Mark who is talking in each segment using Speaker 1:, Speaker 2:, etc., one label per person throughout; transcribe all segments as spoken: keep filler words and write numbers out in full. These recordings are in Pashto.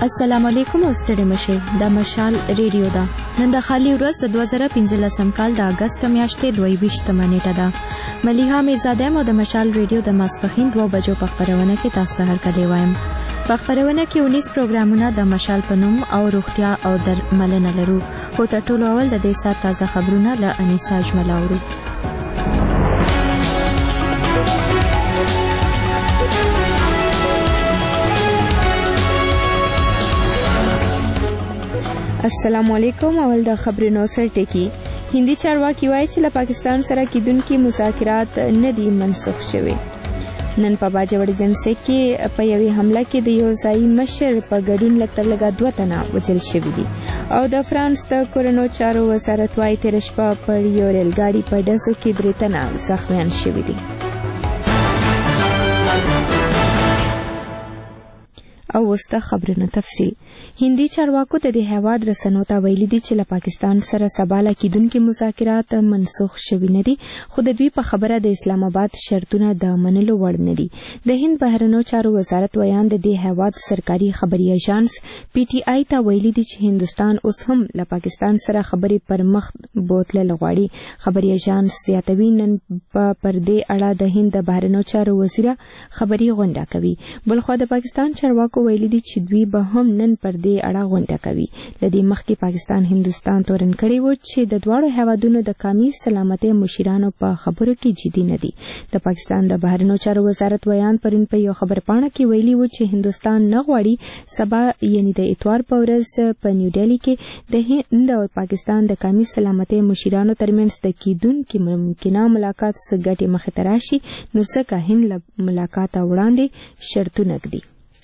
Speaker 1: السلام علیکم او ستړي مشه د مشال ریډیو دا نن د خالی ورځ دوه زره پنځلسم کال د اگست میاشتې دوه ویشتمه نیټه ده ملیحه میرزاده مو د مشال ریډیو د ماسپخین دوه بجو په خبرونه کې تاسو هر کله وایم په خبرونه کې انیس پروګرامونه د مشال پنوم او روغتیا او درملنه لرو خو تر ټولو اول د دې سات تازه خبرونه له انیسا اجمل اورو السلام علیکم اول د خبرونو سره ټکی هندي چارواکي وایي چې له پاکستان سره کیدونکو مذاکرات نه دي منسوخ شوي نن په باجوړ جنسه کې په یوې حمله کې د یو ځای مشر په ګډون لکتر لګا دوه تنه وژل شوي دي او د فرانس د کورونو چارو وزارت وايي تیر شپه پر یو ریل ګاډي په ډزو کې درې تنه زخمیان شوي دي او وسته خبرونه تفصیل هندي چارواکو ته د هواد رسنو ته ویلي دي چې له پاکستان سره سباله کیدونکو مذاکرات منسوخ شوي نه دي خو د دوی په خبره د اسلام آباد شرطونه د منلو وړ نه دي د هند بهرنیو چارو وزارت ویان د دې هواد سرکاري خبري ایجنس پی ټی آی ته ویلي دي چې هندستان اوس هم له پاکستان سره خبرې پر مخ بوتله لغواړي خبري ایجنس زیاتوي نن په پردې اړه د هند بهرنیو چارو وزیر خبري غونډه کوي بلخو د پاکستان چارواکو ویلي دي چې دوی به هم نن پر دې اړه غونډه کوي لدې مخکې پاکستان هندستان تورن کړی و چې د دواړو هیوادونو د قومي سلامتۍ مشیرانو په خبرو کې جدي نه دي د پاکستان د بهرنیو چارو وزارت ویان پرون په یو خبرپاڼه کې ویلي و چې هندستان نه غواړي سبا یعنی د اتوار په ورځ په نیو ډیلی کې د هند او پاکستان د قومي سلامتۍ مشیرانو ترمنځ د کیدونکو ممکنه ملاقات څخه ګټه مخ ته راشي نو ځکه هند ملاقات وړاندې شرطونه ږدي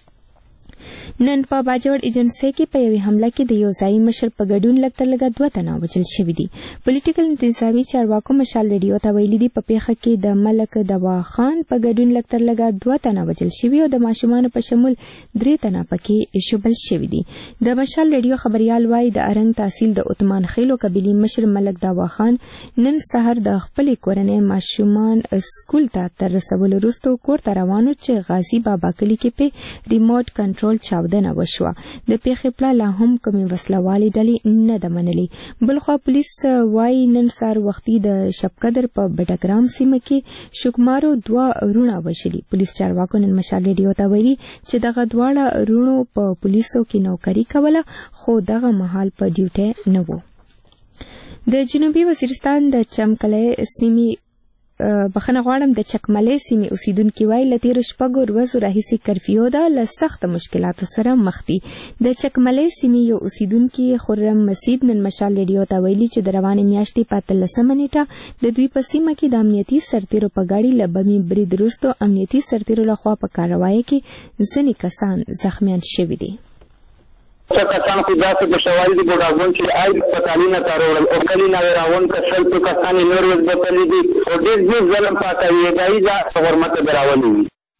Speaker 1: نن په باجوړ ایجنسی کې په یوې حمله کې د یو ځای مشر په ګډون لکتر لګا دوه تنه وژل شوي دي پولیټیکل انتظامی چارواکو مشال ریډیو ته ویلي دي په پیښه کې د ملک دوا خان په ګډون لکتر لګا دوه تنه وژل شوي او د ماشومان په شمول درې تنه پکې شوبل شوي دي د مشال ریډیو خبريال وایي د ارنګ تحصیل د عثمان خیلو قبيلي مشر ملک دوا خان نن سحر د خپل کورنۍ ماشومان سکول ته تر رسولو وروسته کور ته روانو چې غازی بابا کلی کې په ریموټ کنټرول چاودنه وشوه د پیښې پړه لا هم کومې وسلوالې ډلې نه ده منلې بلخوا پولیس وایي نن سهار وختي د شپقدر په بټګرام سیمه کې شکمارو دوه وروڼه وژلي پولیس چارواکو نن مشال ریډیو ته ویلي چې دغه دواړه وروڼو په پولیسو کې نوکري کوله خو دغه مهال په ډیوټي نه وو د جنوبي وزیرستان د چمکلې سیمې بخنه غواړم د چکملې سیمې اوسیدونکو وایي له تیرو شپږو ورځو راهیسې کرفیو ده له سخت مشکلاتو سره مخ دي د چکملې سیمې یو اوسیدونکي خرم مسید نن مشال ریډیو ته ویلي چې د روانې میاشتې په اتلسمه نیټه د دوی په سیمه کې د امنیتي سرتیرو په ګاډي له بمي برید وروسته امنیتي سرتیرو لخوا په کاروایی کې ځینې کسان زخمیان شوي دي
Speaker 2: کسان خو داسې بشوال دي بوډاګون چې آی پتالینه کاروړل او کلی نه راون کسل په کسان نور وز بتلې دي او دې دې ظلم پاتوي دای دا حرمت دراولي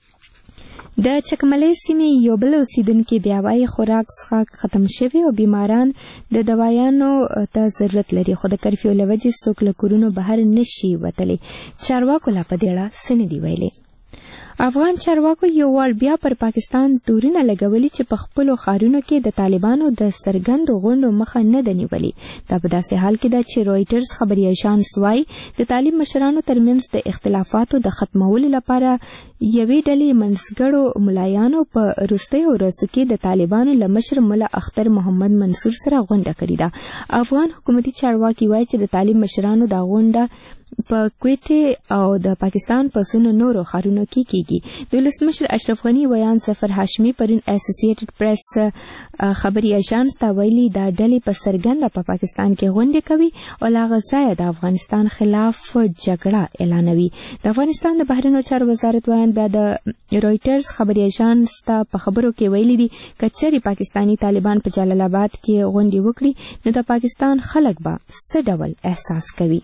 Speaker 1: د چکملې سیمې یو بل اوسیدونکي بیا وايي خوراک څخه ختم شوی او بیماران د دوايانو ته ضرورت لري خو د کرفیو لوجې څوک له کورونو بهر نشي وتلی چارواکو لا په دې اړه څه نه دي ویلي افغان چارواکو یو وړ بیا پر پاکستان تورونه لګولي چې په خپلو ښارونو کې د طالبانو د څرګندو غونډو مخه نه ده نیولې دا په داسې حال کې ده چې رویټرز خبري ایجنس وایي د طالب مشرانو ترمنځ د اختلافاتو د ختمولو لپاره یوې ډلې منځګړو ملایانو په وروستیو ورځو کې د طالبانو له مشر ملا اختر محمد منصور سره غونډه کړې ده افغان حکومتي چارواکي وایي چې د طالب مشرانو دا غونډه په کوټه او د پاکستان په څونو نورو ښارونو کې کیږي د ولسمشر اشرف غنی ویان ظفر هاشمي پرون اسوسییټډ پریس خبري ایجنس ته ویلي دا ډلې په سرګنده په پاکستان کې غونډې کوي او لا غزا د افغانستان خلاف جګړه اعلانوي د افغانستان د بهرنیو چارو وزارت ویان بیا د رویټرز خبري ایجنس ته په خبرو کې ویلي دي کچري پاکستانی طالبان په جلال آباد کې غونډې وکړي نو د پاکستان خلک به څه ډول احساس کوي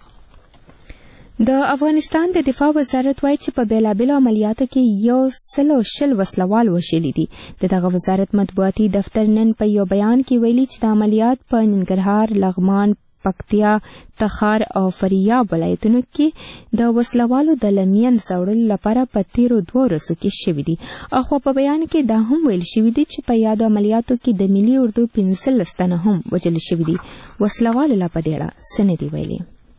Speaker 1: د افغانستان د دفاع وزارت وایي چې په بیلابیلو عملیاتو کې یو سل او شل وسلوال وژلي دي د دغه وزارت مطبوعاتي دفتر نن په یو بیان کې ویلي چې د عملیات په ننګرهار لغمان پکتیا، تخار او فاریاب ولایتونو کې د وسلوالو د لمین ځوړلو لپاره په تیرو دوه ورځو کې شوي دي. اخوا په بیان کې دا هم ویل شوي دي چې په یادو عملیاتو کې د ملي اردو پنځلس تنه هم وژل شوي دي. وسلوالو لا په دې اړه څه نه دي ویلي.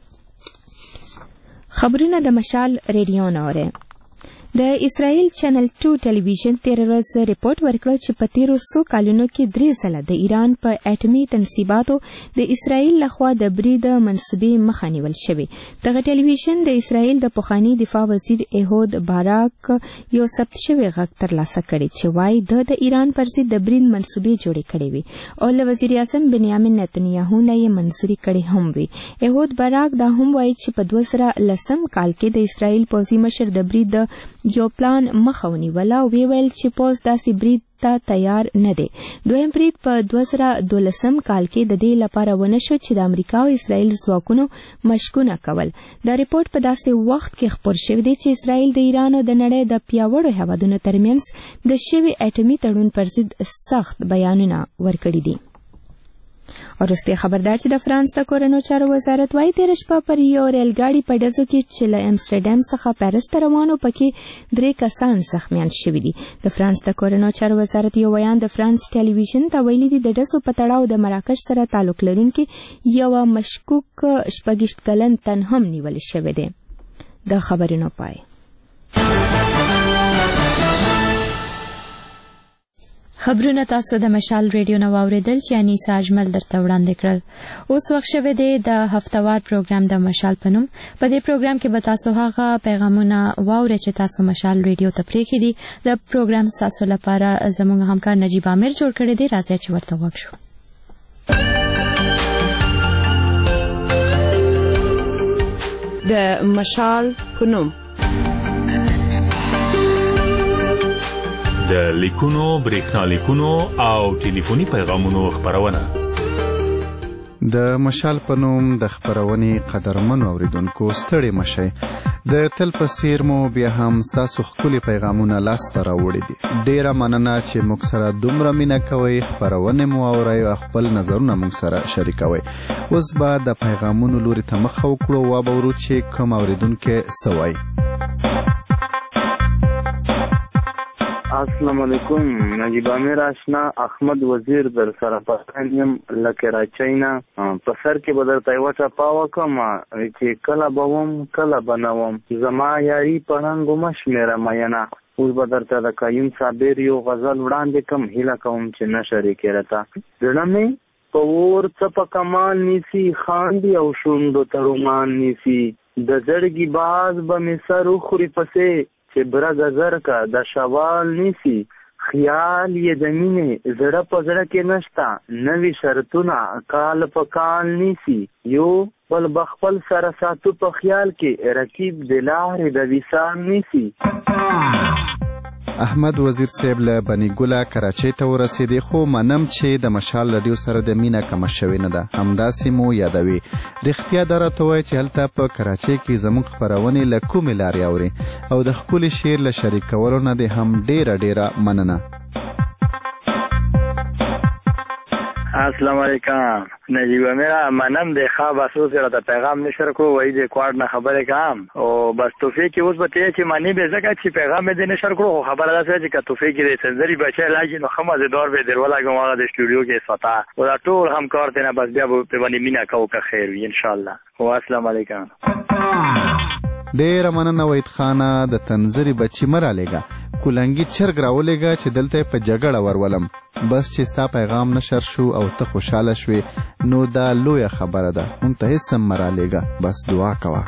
Speaker 1: خبرونه د مشال ریډیو نه اورئ. د اسرائیل چینل ټو ټلویزیون تیر ورځ ریپورت ورکړ چې په تیرو څو کلونو کې درې ځله د ایران په اټومي تنصیباتو د اسرائیل لخوا د برید منصوبې مخه نیول شوې. دغه ټلویزیون د اسرائیل د پخواني دفاع وزیر ایهود باراک یو ثبت شوی غږ ترلاسه کړی چې وایي د د ایران پر ضد د برید منصوبې جوړې کړې وي او له وزیر اعظم بنیامین نتنیاهو نه یې منظوري کړې هم وي. ایهود باراک دا هم وایي چې په دوه زره لسم کال کې د اسرائیل پوځي مشر د برید یو پلان مخه ونیوله او وی ویل چې پوځ داسې برید ته تیار نه دی. دویم برید په دوه زره دولسم کال کې د دې لپاره ونه شو چې د امریکا او اسرائیل ځواکونو مشکونه کول. دا ریپورت په داسې وخت کې خپور شوی دی چې اسرائیل د ایران او د نړۍ د پیاوړو هیوادونو ترمنځ د شوي اټومي تړون پر ضد سخت بیانونه ورکړي دي. وروستي خبر دا چې د فرانس د کورنو چارو وزارت وايي تېره شپه پر یو ریل ګاډي په ډزو کې چې له امسټرډام څخه پیرس ته روانو پکې درې کسان زخمیان شوي دي. د فرانس د کورنو چارو وزارت یو بیان د فرانس ټلویزیون ته ویلي دي د ډزو په تړاو د مراکش سره تعلق لرونکي یوه مشکوک شپږویشت کلن تن هم نیول شوی دی. د خبرونو پای. خبرونه تاسو د مشال ریډیو نو اوریدل چې انیسا اجمل درته وړاندې کړل. اوس وخت شوه دی د هفتوار پروګرام د مشال په نوم. په دې پروګرام کې به تاسو هغه پیغامونه واورئ چې تاسو مشال ریډیو ته پرېښي دي. د پروګرام تاسو لپاره زموږ همکار نجیب عامر جوړ کړی دی. راځئ چې ورته غوږ شو.
Speaker 3: د مشال په نوم
Speaker 4: د لیکونو، برېښنا لیکونو او ټلیفوني پیغامونو خپرونه.
Speaker 5: د مشال په نوم د خپرونې قدرمنو اوریدونکو ستړي مشئ. د تل په څیر مو بیا هم ستاسو ښکلي پیغامونه لاسته راوړي دي. ډیره مننه چې موږ سره دومره مینه کوئ. خپرونې مو اورئ او خپل نظرونه موږ سره شریکوئ. اوس به د پیغامونو لوري ته مخه وکړو او به ورو چې کوم اوریدونکی څه وایي.
Speaker 6: السلام علیکم. نجیب عامر آشنا احمد وزیر در سره پښتنیم لکه راچینا په سر کې بدر تایو چا وکم چې کله بوم کله بنوم زما یاري پړنګ مش میرا مینا. اوس بدر ته د قایم صابر یو غزل وړاندې کم هیله کوم چې نشری کېرتا زړه مې په ور څه په کمال نیسی خاندي او شوندو ترومان نیسی د زړګي باز به مې سر خوري پسې چې برګ زر کا د شوال نیسی خیال یې د مینې زړه په زړه کې نشتا نوي شرطونه کال په کال نیسی یو بل بخپل سره ساتو په خیال کې رکیب د لارې د وصال نیسی.
Speaker 5: احمد وزیر صاحب له بني ګله کراچۍ ته ورسېدی خو منم چې د مشال رادیو سره د مینه کمه شوې نه ده. همداسې مو یادوي. رښتیا دا راته وایي چې هلته په کراچۍ کې زموږ خپرونې له کومې لارې اوري او د ښکلي شعر له شریکولو نه دې هم ډیره ډیره مننه.
Speaker 6: السلام علیکم. نجیب میرا منم د خواب اساس سره د پیغام نشر کو وای د کوارد نه خبره کام او بس توفیق کې اوس به ته چې معنی به زکه چې پیغام دې نشر کړو خبره ده چې که توفیق کې سنځري بچی لاګي نو خمه دور به درول کوم هغه د استودیو کې ستا او دا ټول همکار ته نه بس بیا په باندې مینا کو که خیر وي ان شاء الله. او السلام علیکم.
Speaker 5: ډیره مننه وحید خانه. د تنځري بچی مرالیګه کولنګي چرګ راولېګه چې دلته په جګړه ورولم. بس چې ستا پیغام نشر شو او ته خوشاله شوې نو دا لویه خبره ده. مونږ ته هېڅ هم مرالیګه. بس دعا کوه.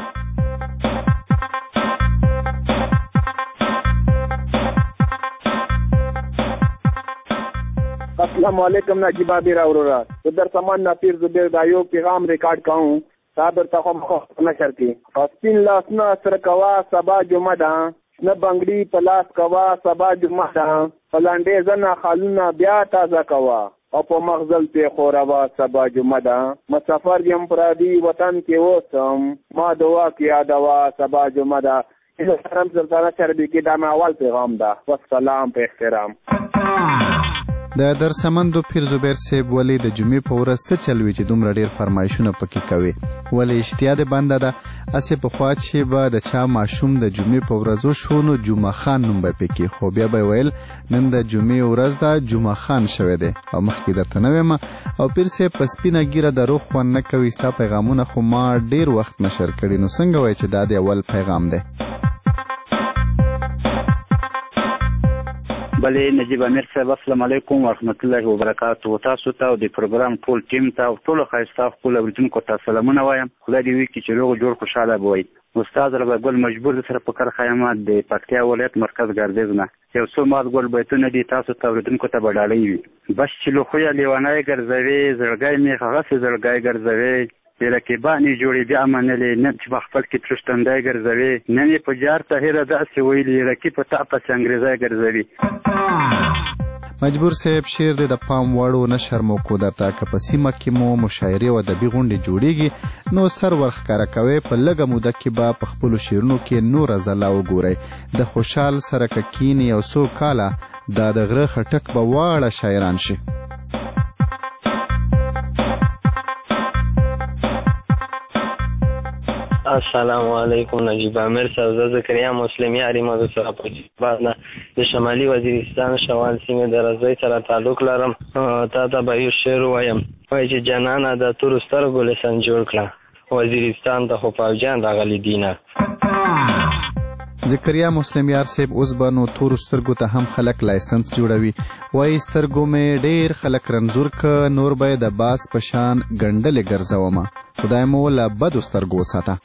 Speaker 7: السلام علیکم نجیب عامر اورورا در سامان ناپیر زبیر دایو پیغام ریکارڈ کاؤں صابر تخم نشر کی سپین لاسنا سر کوا سبا جمعه ده نه بنگړي پلاس کوا سبا جمعه ده فلانډې زنا خالونه بیا تازه کوا او په مغزل ته خوروا سبا جمعه ده مسافر یم پرادي وطن کې وسم ما دعا کیا دوا سبا جمعه ده. حرم سلطنه چربی کې دا اول پیغام ده. والسلام په احترام.
Speaker 5: د درسمندو پیر زبیر صاحب ولې د جمعې په ورځ څه چل وي چې دومره ډېر فرمایشونه پکې کوي؟ ولې اشتیا دې بنده ده؟ هسې پخوا چې به د چا ماشوم د جمعې په ورځ وشو نو جمعه خان نوم به پې کښي، خو بیا به یې ویل نن د جمعې ورځ ده جمعه خان شوی دی. او مخکې درته نه ویمه او پیر صاحب په سپینه ږیره د روغ خوند نه کوي. ستا پیغامونه خو ما ډېر وخت نشر کړي، نو څنګه وایي چې دا د اول پیغام دی؟
Speaker 3: بلې نجیب امیر صاحب السلام علیکم ورحمت الله وبرکاتو. تاسو ته او د پروګرام ټول ټیم ته او ټولو ښایسته خپلو اورېدونکو ته سلامونه وایم. خدای دې وکړي چې روغ جوړ خوشحاله به وئ. استاد ربیع ګل مجبور د سره په کرخه یم د پکتیا ولایت مرکز ګردیز نه. یو څو مات ګل بیتونه دي تاسو ته اورېدونکو ته به ډالۍ وي. بس چې له خویه لیونی ګرځوې زړګی مې هغسې زړګی ګرځوې بې رقیبانې جوړې بیا منلې نن چې په خپل کې ترشتندی ګرځوې نن یې په جار طاهره داسې ویلي رقیب په تا پسې انګریزی ګرځوي.
Speaker 5: مجبور صاحب شعر دې د پام وړو نشر موکو درته که په سیمه کې مو مشاعرې او ادبي غونډې جوړیږي نو سر ورښکاره کوئ. په لږه موده کې به په خپلو شعرونو کې نوره ځلا وګورئ. د خوشحال سره که کینې یو څو کاله دا د غره خټک به واړه شاعران شي.
Speaker 8: السلام علیکم نجیب امیر صاحب، زه زکریا مسلم یاري ما د سره په بعد نه د شمالي وزیرستان شوال سیمې د رضای سره تعلق لرم. تا ته به یو شعر ووایم، وایي چې جانانه د تورو سترګو لسان جوړ کړه وزیرستان ته خو پوځیان راغلي دینه.
Speaker 5: زکریا مسلم یار صاحب اوس به نو تورو سترګو ته هم خلک لایسنس جوړوي. وایي سترګو مې ډېر خلک رنځور که نور به د باز په شان ګنډلې ګرځومه. خدای مو له بدو سترګو وساته.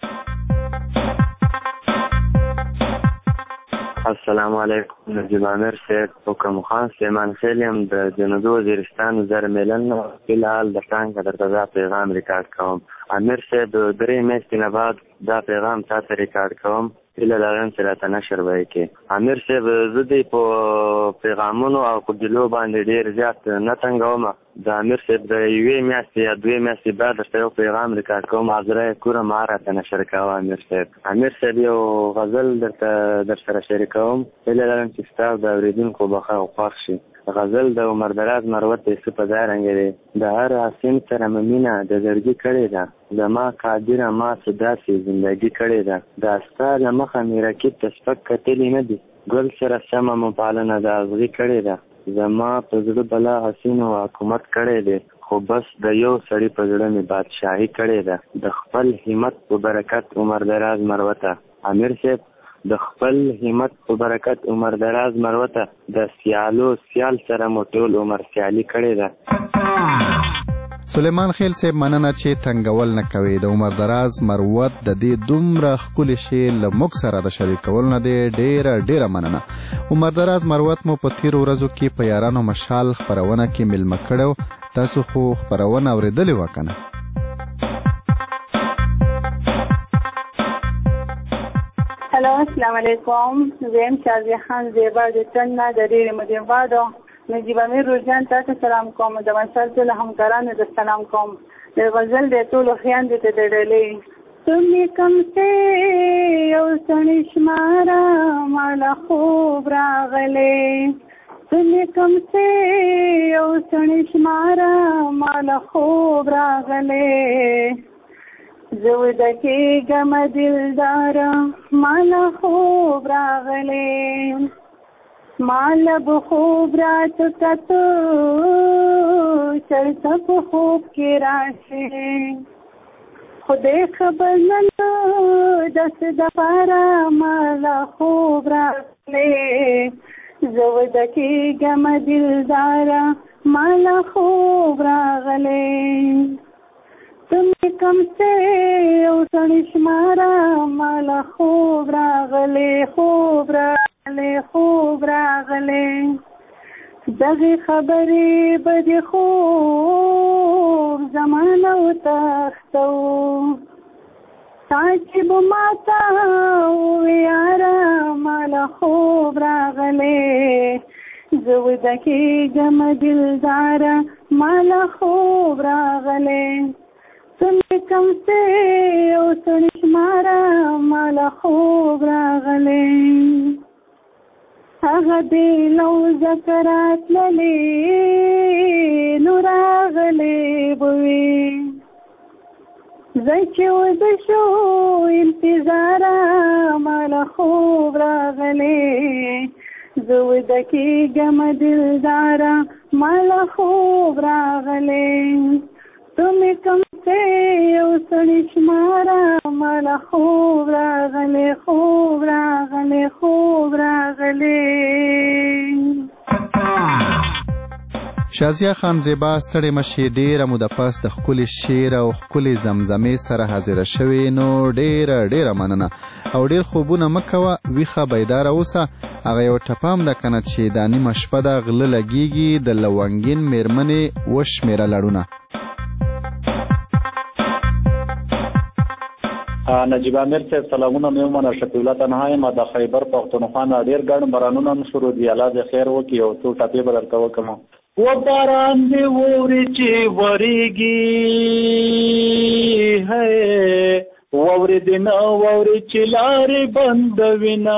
Speaker 9: السلام علیکم نجیب امیر صاحب، حکم خان سلیمان خیل یم د جنوبي وزیرستان زر میلن نه. فلحال د ټانګه درته دا پیغام ریکارډ کوم. امیر صاحب درې میاشتې نه بعد دا پیغام تا ته ریکارډ کوم. هیله لرم چې راته نشر به یې کړې. امیر صاحب زه دې په پیغامونو او په ګیلو باندې ډېر زیات نه تنګوم. د امیر صاحب د یوې میاشتې یا دوې میاشتې بعد درته یو پیغام ریکارډ کوم. حاضره یې کوره ما راته نشر کوه امیر صاحب. امیر صاحب یو غزل درته در سره شریکوم. هیله لرم چې ستا د اورېدونکو به خوښ شي. غزل د عمر دراز مروت دی څه په ځای رنګې دی. د هر حسین سره مې مینه د زړګي کړې ده. زما قادره ما څه داسې زندګي کړې ده. دا ستا له مخه مې رقیب ته سپک کتلي نه دي. ګل سره سمه مو پالنه د اغزي کړې ده. زما په زړه بلا حسینو حکومت کړی دی. خو بس د یو سړي په زړه مې بادشاهي کړې ده. د خپل همت په برکت عمر دراز مروته. امیر صاحب د خپل همت په برکت عمر دراز مروته د سیالو سیال سره مو ټول عمر سیالي کړې ده.
Speaker 5: سلیمان خیل صاحب مننه چې تنګول نه کوي. د عمر دراز مروت د دې دومره ښکلي شعر له موږ سره د شریکولو نه دی ډېره ډېره مننه. عمر دراز مروت مو په تېرو ورځو کې په یارانو مشال خپرونه کې میلمه کړی و. تاسو خو خپرونه اورېدلې وه که نه؟
Speaker 10: هلو السلام علیکم، زه یم شازیه خان زیبا د ټن نه د ډېرې مودې بعده. نجیب امیر روزجان تاسو سلام کوم. د منصل ټولو همکارانو ته سلام کوم. د غزل د ټولو خویندو ته د ډلې تمې کم سے یو سړی شماره ماله خوب راغلی. تمې کم سے یو سړی شماره ماله خوب راغلی. زه وده کېږم دلداره ماله خوب راغلی. ماله به خوب راته کتو چرته په خوب کې راشي. خدای خبر نه لو داسې دپاره ماله خوب راغلی. زه وده کېږم دلداره ماله خوب راغلی. تمې کم سے یو سړی شماره ماله خوب راغلی. خوب راغلی خوب راغلی. دغې خبرې به دې خوب زمانه وتښتو. تا چې به ماته ووې یاره ماله خوب راغلی. زه وده کېږم دلداره ماله خوب راغلی. تمې کم سے یو سړی شماره ماله خوب راغلی. هغه دې لو ذکرات للې نو راغلې بوي زه چې وده شو انتظاره ماله خوب راغلې زه وده کېږم دلداره ماله خوب راغلې تو مې کم څه یو سړي شماره ماله خوب راغلې خوب راغلې خوب راغلې.
Speaker 5: شازیه خان زیبا ستړې مشي ډیره موده پس د ښکلي شعر او ښکلې زمزمې سره حاضره شوې نو ډیره ډیره مننه او ډیر خوبونه مه کوه ویښه بیداره اوسه. هغه یو ټپام ده کنه چې دا نیمه شپه ده غله لګیږي د لونګین میرمنې وشمېره لړونه.
Speaker 11: نجیب امیر صاحب سلامونه مې ومنه. شفیع الله تنها یم د خیبر پښتونخوا نه. ډېر ګڼ بارانونه هم شروع دي. الله دې خیر وکړي او څو ټپې به درته وکړم. و باران دې وورې چې ورېږي هی واورې دې نه واورې چې لارې بندوي نه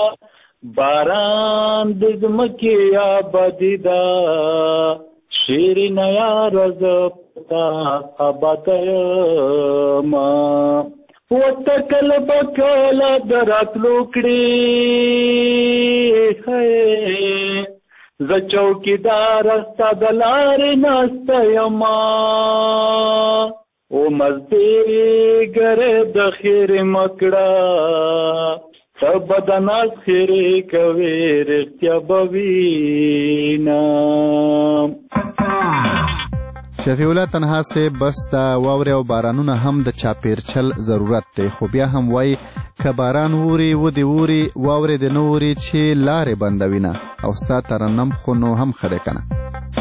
Speaker 11: باران د ځمکې آبادي ده شیرینه یاره زه پتا آباده یمه وتکل بکله دراتلو کړي هی زه چوکیدار ستا د لارې ناسته یمه او مزدیګرې د خیرې مکړه ته به د ناز خیرې کوې رښتیا به وینم.
Speaker 5: شفیع الله تنها سے بس دا واورې او بارانونه هم د چاپیرچل ضرورت دی خو بیا هم وایي که باران ووري ودې ووري واورې دې نه ووري چې لارې بندوي نه او ستا ترنم خو نو هم ښه دی که نه.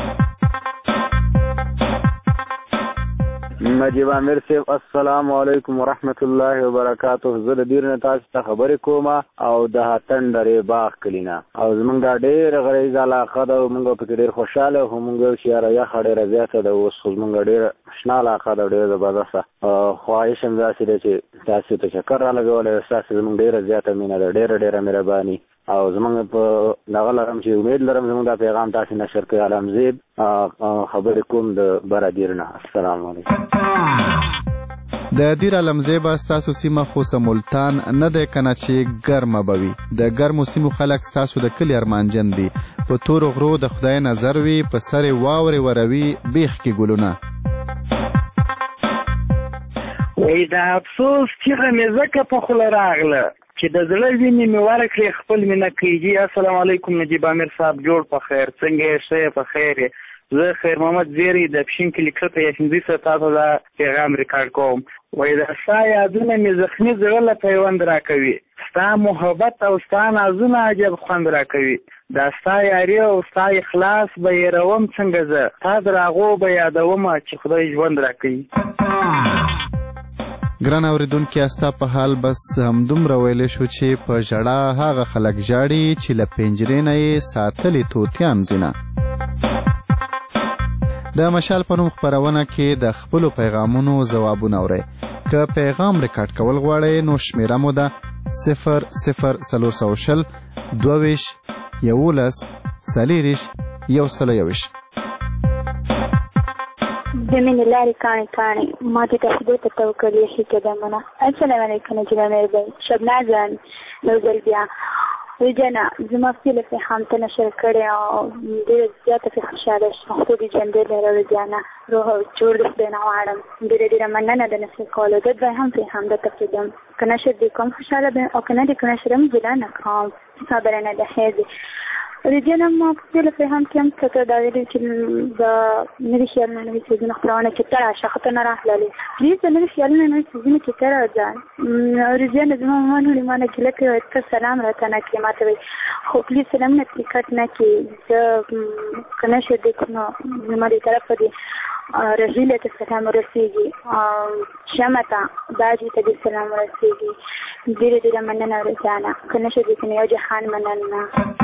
Speaker 6: نجیب امیر صاحب السلام علیکم ورحمت الله وبرکاته. زه د دیر نه تاسو ته خبرې کوم او د هاتن درې باغ کلینا او زمونږ دا ډېر غریز علاقه ده او موږ پکې ډېر خوشحاله خو موږ چې یاره یخه ډېره زیاته ده اوس خو زمونږ ډېره شنه علاقه ده ډېره زبردسته خواهش هم داسې دی چې تاسو ته چکر رالګولی ستاسو زمونږ ډېره زیاته مینه ده ډېره ډېره مهرباني او زمونږ په دغه لرم چې امید لرم زمونږ دا پیغام تاسو نشر کړئ. عالمزیب خبرې کوم د برادیر نه. السلام علیکم.
Speaker 5: د دیر عالمزیبه ستاسو سیمه خو ملتان نه دی کنه چې ګرمه به وي. د ګرمو سیمو خلک ستاسو د کلي ارمانجن دي. په تورو غرو د خدای نظر وي په سرې واورې وروي بیخ کې ګلونه.
Speaker 12: وایي د افسوس چیغه مې ځکه په خوله راغله چې د زړه وینې مې ورکړې خپل مې نه کېږي. السلام علیکم نجیب امیر صاحب جوړ په خیر څنګه یې ښه په خیر یې. زه خیر محمد زیری د پښین کلي کښته یخنځي سره تاسو دا پیغام ریکارډ کوم. وایي د ستا یادونه مې زخمي زړه له پیوند راکوي ستا محبت او ستا نازونه عجب خوند راکوي دا ستا یاري او ستا اخلاص به هېروم څنګه زه تا د راغو به یادومه چې خدای ژوند راکوي.
Speaker 5: ګران اورېدونکي ستا په حال بس همدومره ویلی شو چې په ژړا هغه خلک ژاړي چې له پنجرې نه یې ساتلي طوطیان ځینه. د مشال په نوم خپرونه کې د خپلو پیغامونو ځوابونه اورئ. که پیغام ریکارډ کول غواړئ نو شمیره مو ده صفر صفر څلور سوه شل دوه ویشت یولس څلېرویشت یو سل یوویشت.
Speaker 13: د مینې لارې کاڼې کاڼې ما دې ته خدای ته توکل یخي قدمونه. السلام علیکم نجیب امیر بی شبناز جان یو ځل بیا وی جنا زما فیله پیغام ته نشر کړی او ډېره زیاته پرې خوشحاله شوم. خو دې ژوندی لرلو جانا روح جوړ دې خدای نه غواړم. ډېره ډېره مننه د نشر کولو. د دوی هم پیغام درته پرېږدم که نشر دې کوم خوشحاله به او که نه دې که نشر هم ګیله نه کوم خبره نه ده خیر دې. رجانا ما په فیله پیغام کې هم څه ته دا ویلي چې د نوي خیالونه نوي څیزونه خپرونه چې ته راشه ښه ته نه راغللې پلیز د نوي خیالونه نوي څیزونه چې ته راځه. رجانا زما مامان وړي ما نه ګیله کوي وایي ته سلام راته نه کړې ما ته وایي خو پلیز سلامونه ترې کټ نه کړې. زه که نشر دې نو زما دې طرفه دې رحیله ته سلام ورسېږي شمه ته باجي ته دې سلام ورسېږي. ډېره ډېره مننه رجانا که نشر دې یو جهان مننه.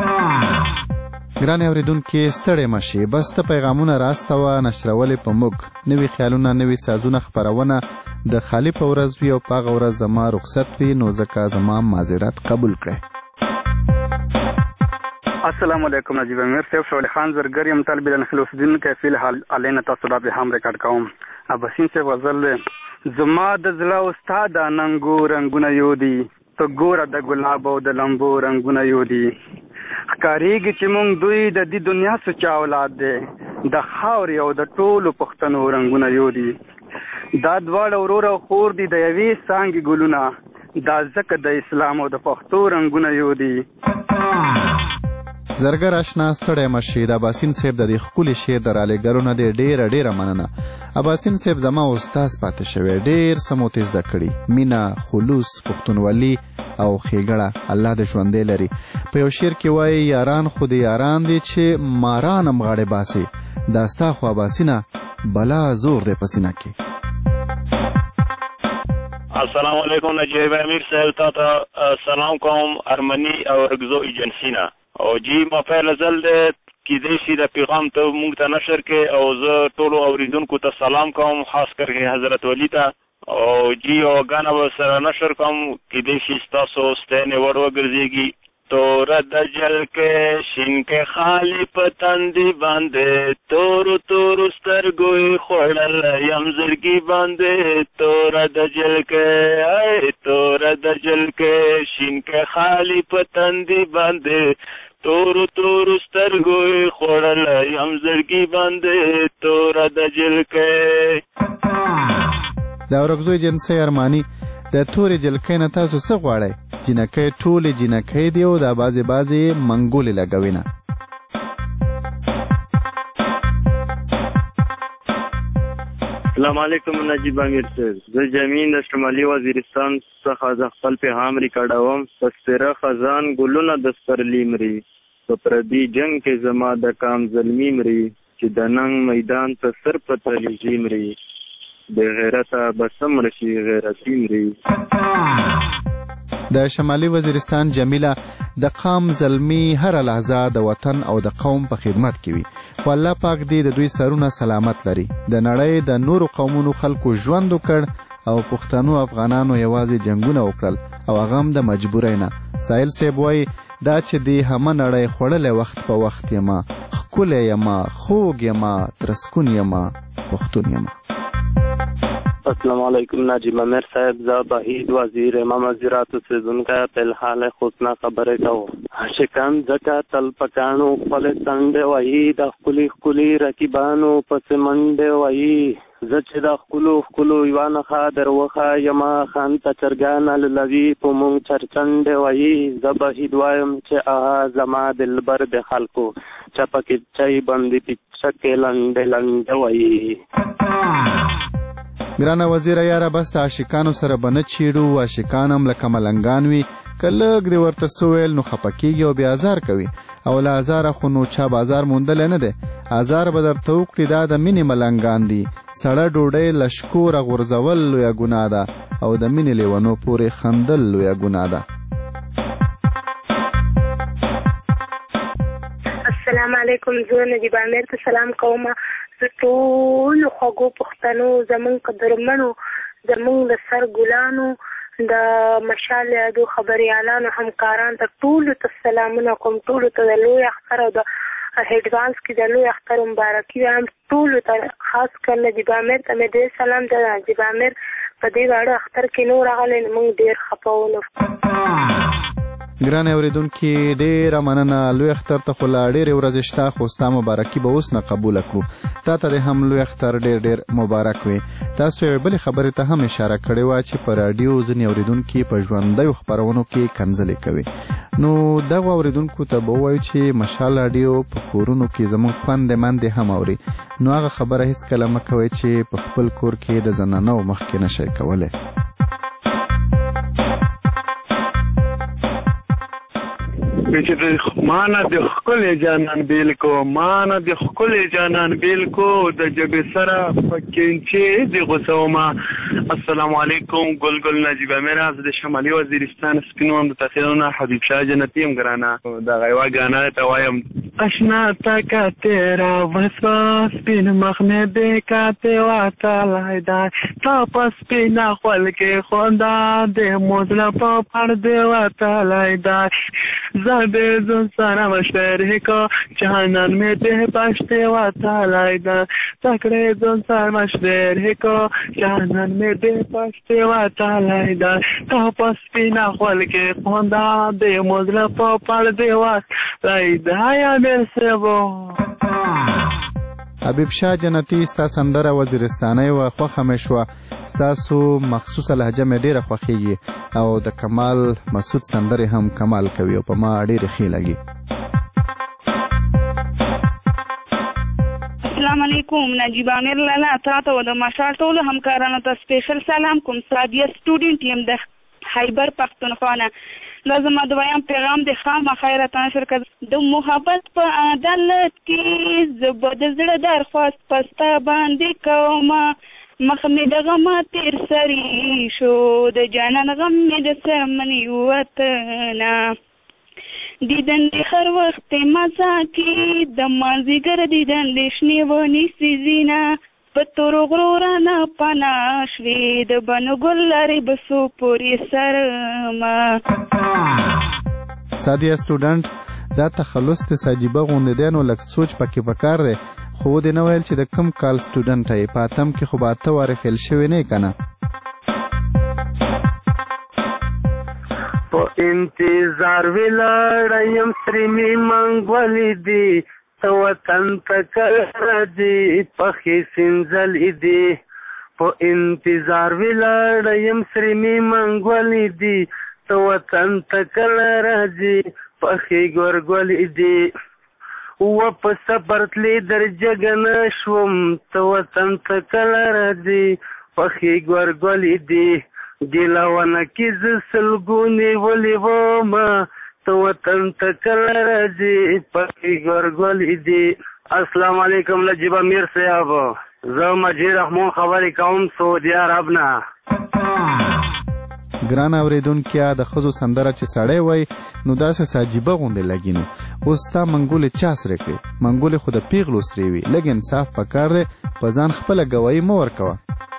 Speaker 5: ګرانې اورېدونکي ستړی مه شي بس ته پیغامونه راستوه نشرولې په موږ نوي خیالونه نوي سازونه خپرونه د خالي په ورځ وي او په هغه ورځ زما رخصت وي نو ځکه زما معذرت قبول کړئ.
Speaker 3: السلام علیکم نجیب امیر صاحب شعله خان زرګر یم طالب العلم اوسیدونکی فی الحال علینه تاسو دا به هم ریکارډ کوم. اباسین صاحب غزل دی زما د زړه استاد ننګو رنگونه یو دي ته ګوره د ګلاب او د لمبو رنگونه یو دي ښکارېږي چې مونږ دوی د دې دنیا سوچا اولاد دی د خاورې او د ټولو پښتنو رنگونه یو دي دا دواړه ورور او خور دي د یوې څانګې ګلونه دا ځکه د اسلام او د پښتو رنگونه یو دي.
Speaker 5: زرګر آشنا ستړی مشي د اباسین صاحب د دې ښکلي شعر د رالیږلو نه دی ډېره ډېره مننه. اباسین صاحب زما استاد پاتې شوی ډېر څه مو تې زده کړي مینه خلوص پښتونولي او ښېګړه الله دې ژوندی لري. په یو شعر کې وایي یاران خو دې یاران دي چې ماران هم غاړې باسي دا ستا خو اباسینه بلا زور دی په سینه کې.
Speaker 14: السلام علیکم نجیب امیر صاحب تا ته سلام کوم ارمنی او رګزو ایجنسی نه او جی ما پیل زل ده کیدای شي د پیغام ته مونږ ته نشر کې او زه ټولو اوریدونکو ته سلام کوم خاص کرکه حضرت ولی ته او جی او غانا به سره نشر کوم کیدای شي تاسو ستنه ور وګرځيږي تور د جل کې شین کې خالی پتندې باندې تور تور سترګوي خړل یم زړګي باندې تور د جل کې اي تور د جل کې شین کې خالی پتندې باندې تور تور سترګوي خړل یم زړګي باندې تور د جل کې.
Speaker 5: دا ورګزوی جنسي ارمانی د تورې جلکۍ نه تاسو څه غواړئ؟ جنکۍ ټولې جنکۍ دي او دا بعضې بعضې منګولې لګوي نه.
Speaker 9: السلام علیکم نجیب امیر صاحب زه جمین د شمالي وزیرستان څخه د خپل پیغام ریکارډوم په سپېره خزان ګلونه د سپرلي مري په پردي جنګ کې زما د کام زلمي مري چې د ننګ میدان ته سر په تلیږي مري د غیرته بسم رشي غیرتي مري.
Speaker 5: د شمالي وزیرستان جمیله د قام زلمی هر لحظه د وطن او د قوم په خدمت کې وي خو الله پاک دې د دوی سرونه سلامت لري. د نړۍ د نورو قومونو خلکو ژوند وکړ او پښتنو افغانانو یوازې جنګونه وکړل او هغه هم د مجبورۍ نه. سایل صاحب وایي دا چې دې همه نړۍ خوړلی وخت په وخت یما ښکلی یما خوږ یما ترسکون یما پښتون یما.
Speaker 9: السلام علیکم نجیب امیر صاحب زه بهید وزیر امام زراعت اوسیدونکی په الحال خوشنا خبرې کوم. عاشقان ځکه تل په کاڼو خپلې څنډې وهي د ښکلي ښکلي رقیبانو پسې منډې وهي زه چې د ښکلو ښکلو یوه نښه در وښایم خان ته چرګان الولوي په مونږ چرچنډې وهي زه بهید وایم چې آها زما دلبر د خلکو چپه کچۍ بندې پیچکې لنډې لنډې وهي.
Speaker 5: ګرانه وزیره یاره بس د عاشقانو سره به نه چیړو عاشقان هم لکه ملنګان وي که لږ دې ورته څه ویل نو خفه کېږي او بیا ازار کوي او له ازاره خو نو چا بازار موندلی نه دی. ازار به درته وکړي دا د مینې ملنګان دي سړه ډوډۍ له شکوره غورځول لویه ګناه ده او د مینې لیونو پورې خندل لویه ګناه ده.
Speaker 15: السلام علیکم زه نجیب امیر ته سلام کوم. زه ټولو خوږو پښتنو زمونږ قدرمنو زمونږ د سر ګلانو د مشال یادو خبریالانو همکاران ته ټولو ته سلامونه کوم. ټولو ته د لوی اختر او د هډوانس کې د لوی اختر مبارکي وایم. ټولو ته خاص کر نجیب امیر ته مې ډېر سلام دی. نجیب امیر په دې واړه اختر کې نور راغلی نو موږ ډېر خفه وو.
Speaker 5: ګرانې اورېدونکي ډېره مننه. لوی اختر ته خو لا ډېرې ورځې شته خو ستا مبارکي به اوس نه قبوله کړو. تا ته دې هم لوی اختر ډېر ډېر مبارک وي. تاسو یوې بلې خبرې ته هم اشاره کړې وه چې په راډیو ځینې اورېدونکي په ژوندیو خپرونو کې کنځلې کوي. نو دغو اورېدونکو ته به ووایو چې مشال راډیو په کورونو کې زموږ خوندې مندې هم اوري نو هغه خبره هېڅکله مه کوئ چې په خپل کور کې د زنانو مخکې نشئ کولی.
Speaker 16: چې مانا د ښکلې جانان بیل کو مانا د ښکلې جانان بیل کو د جبې سره پکینچې د غوسوما. السلام علیکم ګل ګل نجیب امیر از د شمالي وزیرستان سپینو هم د تاخیرونه حبیب شاه جنتی هم ګرانه د غیوا ګانا ته وایم اشنا تکا تیرا وسواس سپین مخ میں دیکھاتے واتا لائدا تا پس پینا خول کے خوندا دے موزلا پا پڑ دے واتا لائدا زبے زن سارا مشتر کو جہانن میں دے باشتے واتا لائدا تکڑے زن سار مشتر کو جہانن میں دے باشتے واتا لائدا تا پس پینا خول کے خوندا دے موزلا پا پڑ دے واتا لائدا یا
Speaker 5: حبیب شاه جنتی ستا سندره وزیرستانۍ وه خوښه مې شوه ستاسو مخصوصه لهجه مې ډېره خوښیږي او د کمال مسعود سندرې هم کمال کوي او په ما ډېرې ښې لګي.
Speaker 17: السلام علیکم نجیب امیر لالا تا ته د مشال ټولو همکارانو ته سپیشل سلام کوم. سادیه سټوډنټ یم د خیبر پښتونخوا نه. دا زما دویم پیغام د خامخا راته نشر کړ د محبت په عدالت کې زه به د زړه درخواست په ستا باندې کومه مخ مې د غمه تېر سري شو د جانان غم مې د سرمنې وطنه دیدن د هر وخت مزه کې د مازدیګر دیدن د شنې ونې سیزینه په تورو غرو رانه پناه شوې د بنو ګل لارې بسو پورې سرمه.
Speaker 5: سادیه سټوډنټ دا تخلص د ساجیبه غوندې دی نو لږ سوچ پکې پکار دی خو دې نه ویل چې د کوم کال سټوډنټ یې په اتم کې خو به اته وارې فیل شوی نه یې که نه.
Speaker 16: په انتظار ولاړ یم سرې مې منګولې دي وطن تکل راځي پخې سینځلې دي په انتظار ولاړ یم سرې مې منګولې دي ته وطن تکل راځي پخې ګورګولې دي و په صبر تلې در جګنه شوم ته وطن تکل راځي پخې ګورګولې دي ګیلاونه کې زه سلګونې ولې ومه تو وطن تکل راځي پکې ګورګولې دي. السلام علیکم نجیب امیر صاحب زه مجید رحمان خبرې کوم سعودي عرب نه.
Speaker 5: ګران اورېدونکیا د ښځو سندره چې سړی وای نو داسې ساجیبه غوندې لګي نو اوس ستا منګولې چا سرې کړې منګولې خو د پیغلو سرې وي لږ انصاف پکار دی په ځان خپله ګواهي مه ورکوه.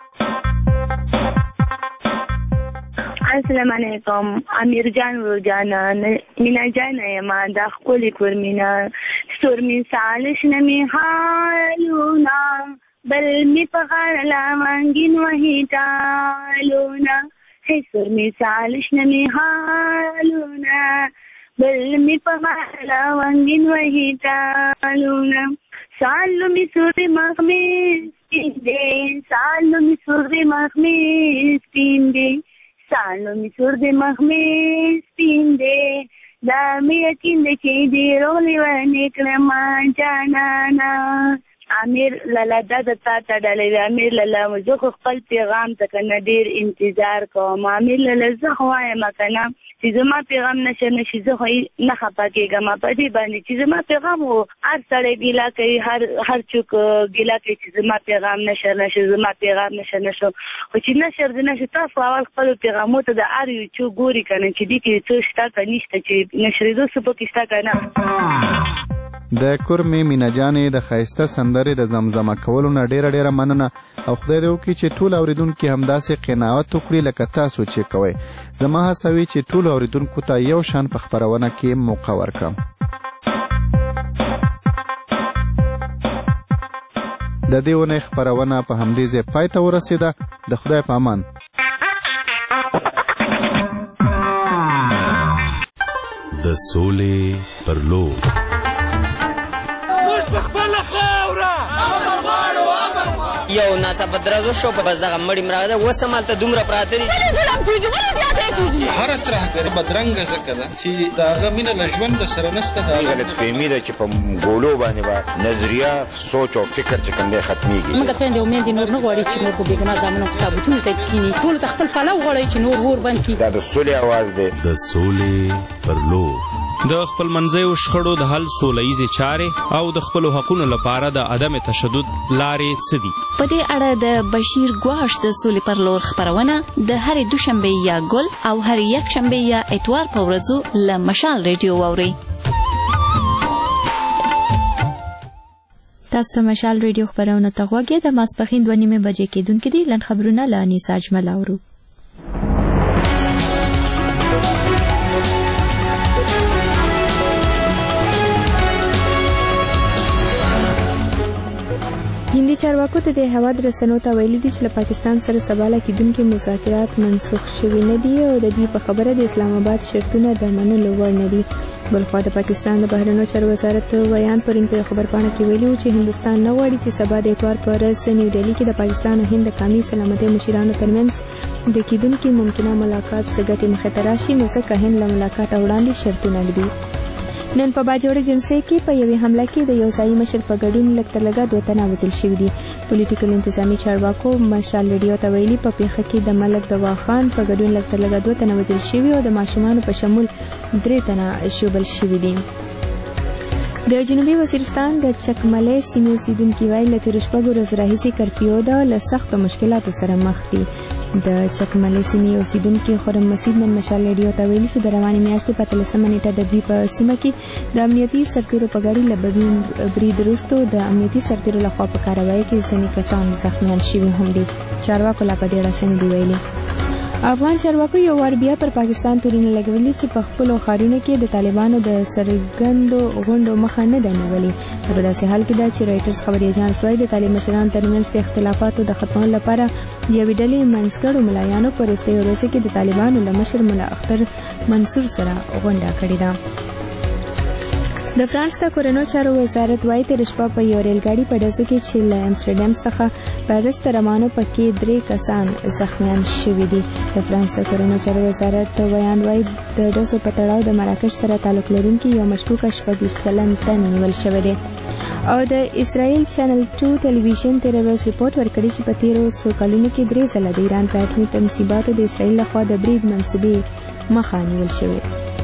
Speaker 13: السلام علیکم امیر جان ورو جانا مینا جانا یما دا ښکلې کورمینا ستور می سالش نمی حالونا بل می په غاړه لونګین وهي ټالونا هی ستور می سالش نمی حالونا بل می په غاړه لونګین وهي ټالونا سالو می سورې مخ مې سپین دی سالو می سورې مخ مې سپین دی سالو می سور د مخ مې سپین دی دا مې یقین دی چې دې روغلې ونې کړم جانانا. امیر لالا دا د تا ته ډالۍ دی. امیر لالا زه خو خپل پیغام ته که نه ډېر انتظار کوم. امیر لالا زه خو وایم که نه چې زما پیغام نشر نشي زه خو نه خفه کېږم په دې باندې چې زما پیغام خو هر سړی ګیله کوي هر هر څوک ګیله کوي چې زما پیغام نشر نشي زما پیغام نشر نشو خو چې نشر دې نشي تاسو اول خپلو پیغامو ته د هر یو څوک ګوري که نه چې دې کې څه شته که نشته چې نشرېدو څه پکې شته که نه.
Speaker 5: د کورمې مینا جانې د ښایسته سندرې د زمزمه کولو نه ډېره ډېره مننه او خدای دې وکړي چې ټول اورېدونکي همداسې قناعت وکړي لکه تاسو چې کوئ. زما هڅه وي چې ټولو اورېدونکو ته یو شان په خپرونه کې موقع ورکړم. د دې اونۍ خپرونه په همدې ځای پای ته ورسېده. د خدای په امان.
Speaker 18: د سولې پر لور
Speaker 19: یو ناڅاپه درز وشو په بس دغه مړي مراغه ده اوس همالته دومره پراته دي
Speaker 20: هره ترهګري بدرنګه ځکه ده چې د هغه مینه له ژونده سره نشته. د
Speaker 21: غلطفهمي ده چې په ګولو باندې به نظریه سوچ او فکر چې کوم دی ختمیږي.
Speaker 22: موږ خویندې او میندې نور نه غواړي چې نور په بېګناه زامنو په تابوتونو ته کښېني. ټولو ته خپل پلو غواړئ چې نور اور بند کړي.
Speaker 21: دا د سولې اواز دی.
Speaker 18: د سولې پر لور
Speaker 23: د خپلمنځیو شخړو د حل سوله ییزې چارې او د خپلو حقونو لپاره د عدم تشدد لارې څه دي؟
Speaker 24: په دې اړه د بشیر ګواښ د سولې پر لور خپرونه د هرې دوشنبې یا ګل او هرې یکشنبې یا اتوار په ورځو له مشال ریډیو واورئ.
Speaker 1: تاسو ته مشال ریډیو خبرونه ته غوږی د ماسپښین دوه نیمې بجې کېدونکې دي. لنډ خبرونه له انیسا اجمل اورو. هندي چارواکو ته د هواد رسنیو ته ویلي دي چې له پاکستان سره سباله کېدونکي مذاکرات منسوخ شوي نه دي او د دوی په خبره د اسلام آباد شرطونه د منلو وړ نه دي. بلخوا د پاکستان د بهرنیو چارو وزارت ویان پرون په خبرپاڼه کې ویلي و چې هندوستان نه غواړي چې سبا د اتوار په ورځ نیو ډیلي کې د پاکستان او هند د قومي سلامتۍ مشرانو ترمنځ د کېدونکي ممکنه ملاقات څه ګټې مخې ته راشي، نو ځکه هند له ملاقاته وړاندې شرطونه ږدي. نن په باجوړ جنسي کې په یوې حمله کې د یو ځایي مشر په ګډون لږ تر لږه دوه تنه وژل شوي دي. پولیټیکل انتظامي چارواکو مشال ریډیو ته ویلي په پیښه کې د ملک دوا خان په ګډون لږ تر لږه دوه تنه وژل شوي او د ماشومانو په شمول درې تنه ژوبل شوي دي. د جنوبي وزیرستان د چکملې سیمې اوسیدونکي وایي له تېرو شپږو ورځو راهیسې کرفیو ده له سختو مشکلاتو سره مخ دي. د چکملې سیمې اوسیدونکي خرم مسید نن مشال ریډیو ته ویلي چې د روانې میاشتې په اتلسمه نیټه د دوی په سیمه کې د امنیتي سرتېرو په ګاډي له بدون برید وروسته د امنیتي سرتېرو لخوا په کاروایۍ کې ځینې کسان زخمیان شوي هم دي. چارواکو لا په دې اړه څه نه دي ویلي. افغان چارواکو یو وار بیا پر پاکستان تورونه لګولي چې په خپلو ښارونو کې د طالبانو د څرګندو غونډو مخه نه ده نیولې. دا په داسې حال کې ده چې رایټرز خبري اژانس وایي د طالب مشرانو ترمنځ د اختلافاتو د ختمولو لپاره یوې ډلې منځګړو ملایانو په وروستیو ورځو کې د طالبانو له مشر ملا اختر منصور سره غونډه کړې ده. د فرانس د کورونو چارو وزارت وایي تېره شپه په یو ریل ګاډي په ډزو کې چې له امسټرډام څخه پیرس ته روانو پکې درې کسان زخمیان شوي دي. د فرانس د کورونو چارو وزارت ویان وایي د ډزو په تړاو د مراکش سره تعلق لرونکي یو مشکوکه شپږ ویشت کلن تن نیول شوی دی. او د اسرائیل چینل ټو ټلویزیون تېره ورځ ریپورټ ورکړی چې په تېرو څو کلونو کې درې ځله د ایران په اټومي تنصیباتو د اسرائیل لخوا د برید منصوبې مخه نیول شوې.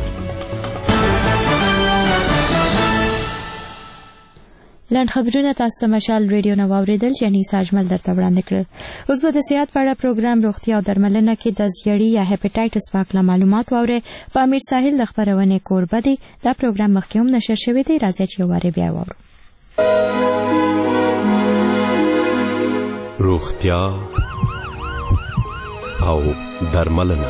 Speaker 1: لنډ خبرونه تاسو ته مشال ریډیو نه واورېدل چې انیسا اجمل درته وړاندې کړل. اوس به د صحت په اړه پروګرام روغتیا او درملنه کې د زیړي یا هیپاټایټس په اړه معلومات واورئ. په امیر ساحل د خپرونې کوربه دی. دا پروګرام مخکې هم نشر شوی دی. راځئ چې یو وارې بیا واورو.
Speaker 18: روغتیا او درملنه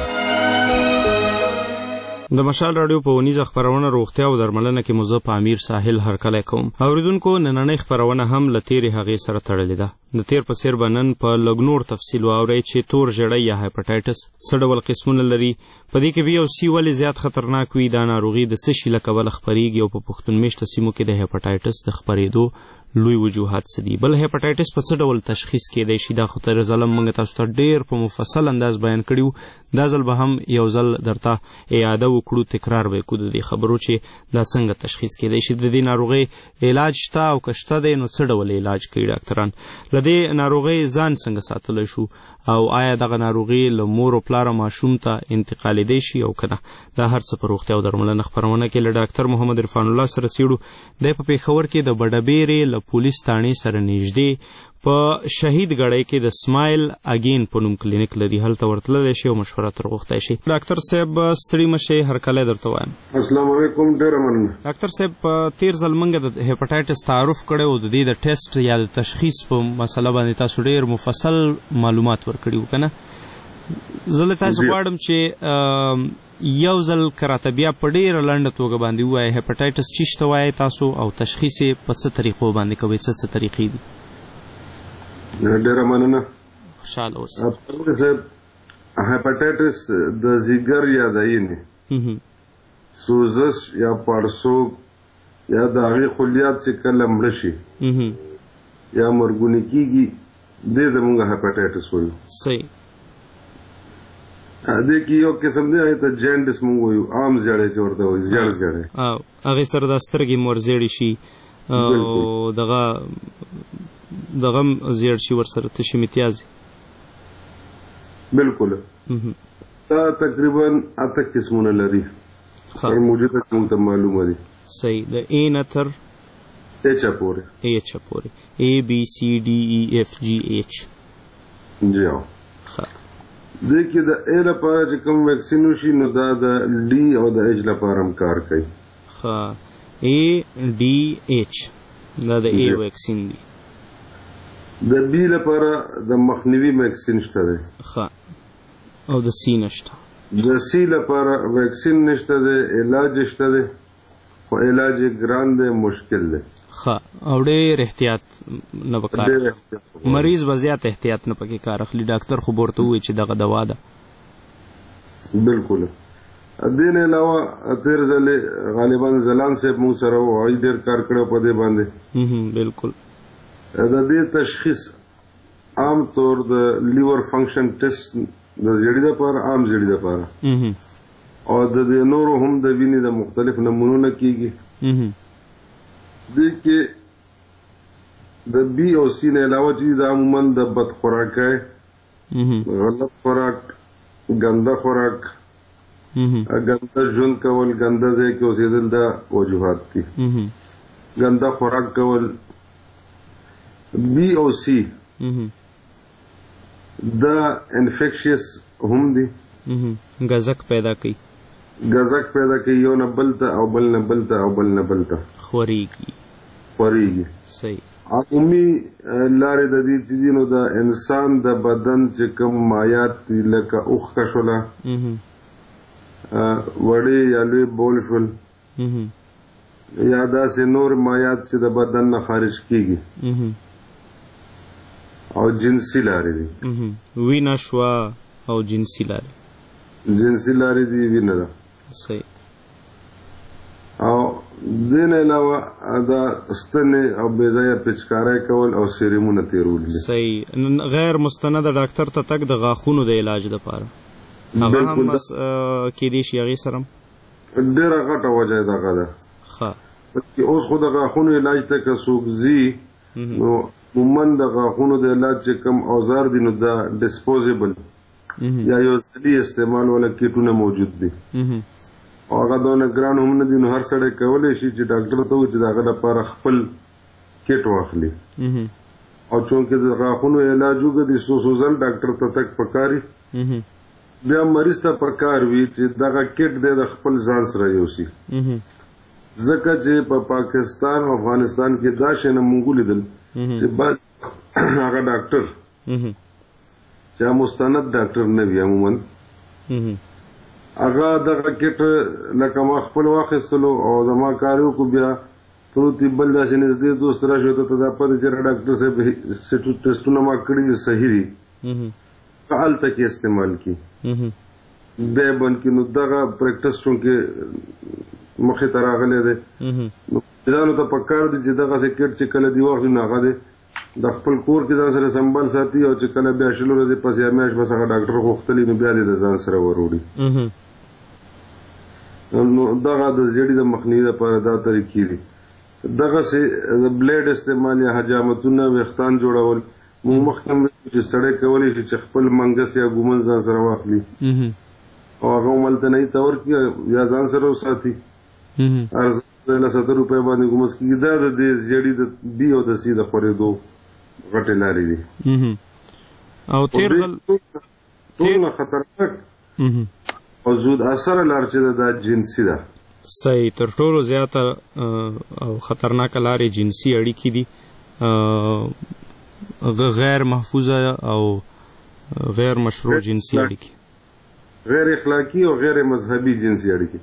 Speaker 23: د مشال رادیو په ونیزه خبرونه روغتیا او درملنه کې مزه په امیر ساحل هرکلی کوم. اوریدونکو نننۍ خبرونه هم له تیرې هغې سره تړلې ده. د تیر په څیر به نن په لږ نور تفصیل واورئ چې تور ژړی یا هیپاټایټس څه ډول قسمونه لري، په دې کې بي او سي ولې زیات خطرناک وي، دا ناروغي د څه شي له کبله خپریږي او په پښتون میشته سیمو کې د هیپاټایټس د خپرېدو لوی وجوهات څه دي. بل هیپاټایټس په څه ډول تشخیص کېدای شي، دا خو تر ظلم موږ تاسو ته ډېر په مفصل انداز بیان کړي وو. دا ځل به هم یو ځل درته اعاده وکړو، تکرار به یې کړو د دې خبرو چې دا څنګه تشخیص کېدای شي. د دې ناروغۍ علاج شته او که شته دی نو څه ډول علاج کوي ډاکټران. له دې ناروغۍ ځان څنګه ساتلی شو او آیا دغه ناروغي له مور او پلاره ماشوم ته انتقالېدی شي او که نه. دا هر څه په روغتیا او درملنه خپرونه کې له ډاکټر محمد عرفان الله سره څېړو. دی په پېښور کې د بډهبېرې له پولیس تاڼې سره نږدې په شهید ګړی کې د سمایل اګین په نوم کلینیک لري. هلته ورتللی شي او مشوره تر غوښتی شي. ډاکټر صاحب ستړي مه شئ، هرکلی درته وایم.
Speaker 2: السلام علیکم، ډېره مننه.
Speaker 23: ډاکټر صاحب په تېر ځل موږ د هیپاټایټس تعارف کړی او د دې د ټیسټ یا د تشخیص په مسله باندې تاسو ډېر مفصل معلومات ورکړي وو که نه. زه له تاسو غواړم چې یو ځل که راته بیا په ډېره لنډه توګه باندې ووایئ هیپاټایټس څه شي ته وایئ تاسو او تشخیص یې په څه طریقو باندې کوئ، څه څه طریقې دي؟
Speaker 2: ډېره مننه.
Speaker 23: خوشحاله اوسئ.
Speaker 2: هیپاټایټس د ځیګر یا د وینې سوزش یا پړسوب یا د هغې خلیات چې کله مړه شي یا مرګونې کېږي، دې ته موږ هیپاټایټس وایو.
Speaker 23: صحیح.
Speaker 2: دې کې یو قسم دی هغې ته جینډس موږ وایو، عام زیړی چې ورته وایي، زیړ زیړی.
Speaker 23: هغې سره دا سترګې مو ورزیړې شي او دغه دغه هم زیړ شي ورسره تشې متیازې.
Speaker 2: بلکل. دا تقریبا اته قسمونه لري موجوده چې موږ ته معلومه دي.
Speaker 23: صحیح. د ای نه تر
Speaker 2: ایچه پورې.
Speaker 23: ایچه پورې. ای بی سی ډي ای اف جی ایچ.
Speaker 2: جی ها. دې کې د ای لپاره چې کوم ویکسین وشي نو دا د ډي او د ایچ لپاره هم کار کوي.
Speaker 23: ښه. ای ډي ایچ دا د ای ویکسین دی.
Speaker 2: د بی لپاره د مخنیوي ویکسین شته دی
Speaker 23: ښه، او د سی نشته.
Speaker 2: د سی لپاره ویکسین نشته دی، علاج شته دی خو علاج یې ګران دی، مشکل دی.
Speaker 23: ښه، او ډېر احتیاط نه پکار، مریض به زیات احتیاط نه پکې کار اخلي. ډاکټر خو به ورته ووایي چې دغه دوا ده.
Speaker 2: بالکل. دې نه علاوه تېر ځلې غالبا زلان صاحب موږ سره و، هغوی ډېر کار کړی په دې باندې.
Speaker 23: بالکل.
Speaker 2: د دې تشخیص عام طور د لیور فنکشن ټیسټ د زیړي دپاره، عام زیړي دپاره، او د دې نورو هم د وینې د مختلف نمونونه کېږي. دې کې د بی او سی نه علاوه چې دا عموما د بد خوراکۍ، غلط خوراک، ګنده خوراک، ګنده ژوند کول، ګنده ځای کې اوسېدل، دا وجوهات دي. ګنده خوراک کول. بی او سی دا انفیکشیس هم دي،
Speaker 23: ګزک پیدا کوي،
Speaker 2: ګزک پیدا کوي، یو نه بل ته او بل نه بل ته او بل نه بل ته
Speaker 23: خورېږي
Speaker 2: خورېږي.
Speaker 23: صحیح.
Speaker 2: عمومي لارې د دې چې دي نو د انسان د بدن چې کوم مایات دي لکه اوښکه شوله، وړې یا لوی بول شول، یا داسې نور مایات چې د بدن نه خارج کېږي، او جنسي لارې دي.
Speaker 23: وینه شوه او جنسي لارې،
Speaker 2: جنسي لارې دي، وینه ده.
Speaker 23: صحیح.
Speaker 2: او دې نه علاوه دا ستنې او بېځایه پچکاری کول او سیریمونه تېرول دي.
Speaker 23: صحیح. غیر مستنده ډاکټر ته تګ د غاښونو د علاج دپاره هغه هم بس کېدای شي هغې سره
Speaker 2: ډېره غټه وجه یې دغه ده.
Speaker 23: ښه.
Speaker 2: اوس خو د غاښونو علاج ته که څوک ځي نو عموما د غاښونو د علاج چې کوم اوزار دي نو دا ډسپوزیبل یا یو ځلي استعمال والا کیټونه موجود دي، او هغه دونه ګران هم نه دي، نو هر سړی کولی شي چې ډاکټر ته ووایي چې د هغه لپاره خپل کیټ واخلي. او چونکې د غاښونو علاج وګدي څو څو ځل ډاکټر ته تګ پکاري، بیا مریض ته پکار وي چې دغه کیټ دی د خپل ځان سره یوسي. ځکه چې په پاکستان او افغانستان کې دا شی نه موږ ولیدل چې بعض هغه ډاکټر چې مستند ډاکټر نه وي عموما هغه دغه کیټ لکه ما خپل واخیستلو او زما کار وکړو، بیا پروتي بل داسې نږدې دوست راشي ته دا پته چې ډاکټر صاحب ټسټونه ما کړي دي صحیح دي، هلته کې استعمال کړي دی بند کړي. نو دغه پریکټس چونکې مخې ته راغلی دی، نو ځانو ته پکار دي چې دغسې کیټ چې کله دي واخلي نو هغه دی د خپل کور کې ځان سره سنبال ساتي، او چې کله بیا شلو ورځې پس یا میاشت بس هغه ډاکټر غوښتلي نو بیا دې د ځان سره وروړي. نو دغه د زیړي د مخنیوي لپاره دا طریقې دي. دغسې د بلیډ استعمال یا حجامتونه، ویښتان جوړول، موږ مخکې هم چې سړی کولی شي چې خپل منګس یا ګومن ځان سره واخلي او هغه هملته نه ته ورکړي یا ځان سره وساتي. ارزښت له ستر روپۍ باندې ګومس کېږي. دا د دې زیړي د بي او د سي د خورېدو غټې لارې دي،
Speaker 23: او تېر ځل
Speaker 2: ټول نه خطرناک او زود اثره لار چې ده دا جنسي ده.
Speaker 23: صحیح. تر ټولو زیاته او خطرناکه لارې جنسي اړیکې دي، غیر محفوظه او غیر مشروع جنسي اړیکې،
Speaker 2: غیر اخلاقی او غیر مذهبي جنسي اړیکې.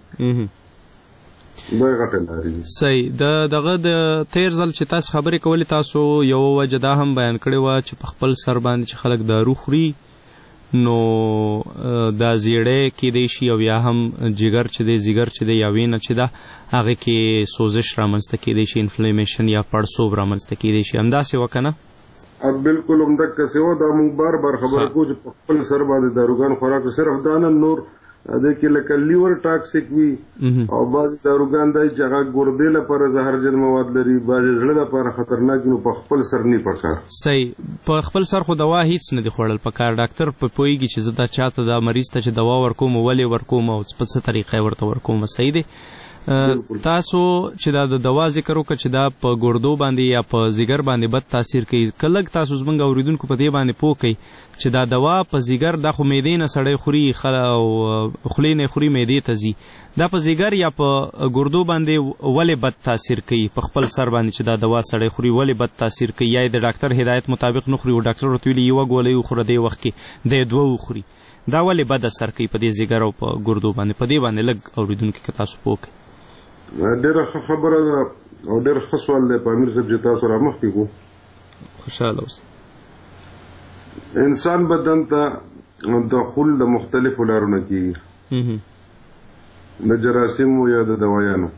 Speaker 23: صحیح. د دغه د تیر ځل چې تاسو خبرې کولې، تاسو یو وجه دا هم بیان کړې وه چې په خپل سر باندې چې خلک دارو خوري نو دا زیړی کېدی شي او یا هم جګر چې دی ځیګر چې دی یا وینه چې ده هغې کې سوزش رامنځته کېدی شي، انفلیمیشن یا پړسوب رامنځته کېدی شي. همداسې وه که نه؟
Speaker 2: بالکل همدقسې وه. دا موږ بار بار خبره کوو چې په خپل سر باندې داروګان خوراک صرف دا نه، نور د کې لکه لیور ټاکسیک وي او بعضې داروګان دی چې هغه ګردې لپاره زهرجن مواد لري، بعضې زړه لپاره خطرناک، نو په خپل سر نه پکار.
Speaker 23: صحیح. په خپل سر خو دوا هیڅ نه دي خوړل پکار. ډاکټر په پوهېږي چې زه دا چاته دا مریض ته چې دوا ورکوم ولې ورکوم او په څه طریقه یې ورته ورکوم. صحیح دی. تاسو چې دا د دوا ذکر وکړه چې دا په ګردو باندې یا په ځیګر باندې بد تاثیر کوي، که لږ تاسو زموږ اورېدونکو په دې باندې پوه کوئ چې دا دوا په ځیګر دا خو معدې نه سړی خوري او خولې نه خوري معدې ته ځي، دا په ځیګر یا په ګردو باندې ولې بد تاثیر کوي؟ په خپل سر باندې چې دا دوا سړی خوري ولې بد تاثیر کوي؟ یا د ډاکټر هدایت مطابق نه خوري او ډاکټر ورته ویلي یوه ګولۍ وخوره دې وخت کې دی دوه وخوري، دا ولې بد اثر کوي په دې ځیګر او په ګردو باندې؟ په دې باندې لږ اورېدونکي که تاسو پوه کړئ.
Speaker 2: ډېره ښه خبره ده او ډېر ښه سوال دی په امیر صاحب چې تاسو را مخکې کړو.
Speaker 23: خوشحاله اوسئ.
Speaker 2: انسان بدن ته دخول د مختلفو لارو نه کېږي، د جراثیمو یا د دوایانو.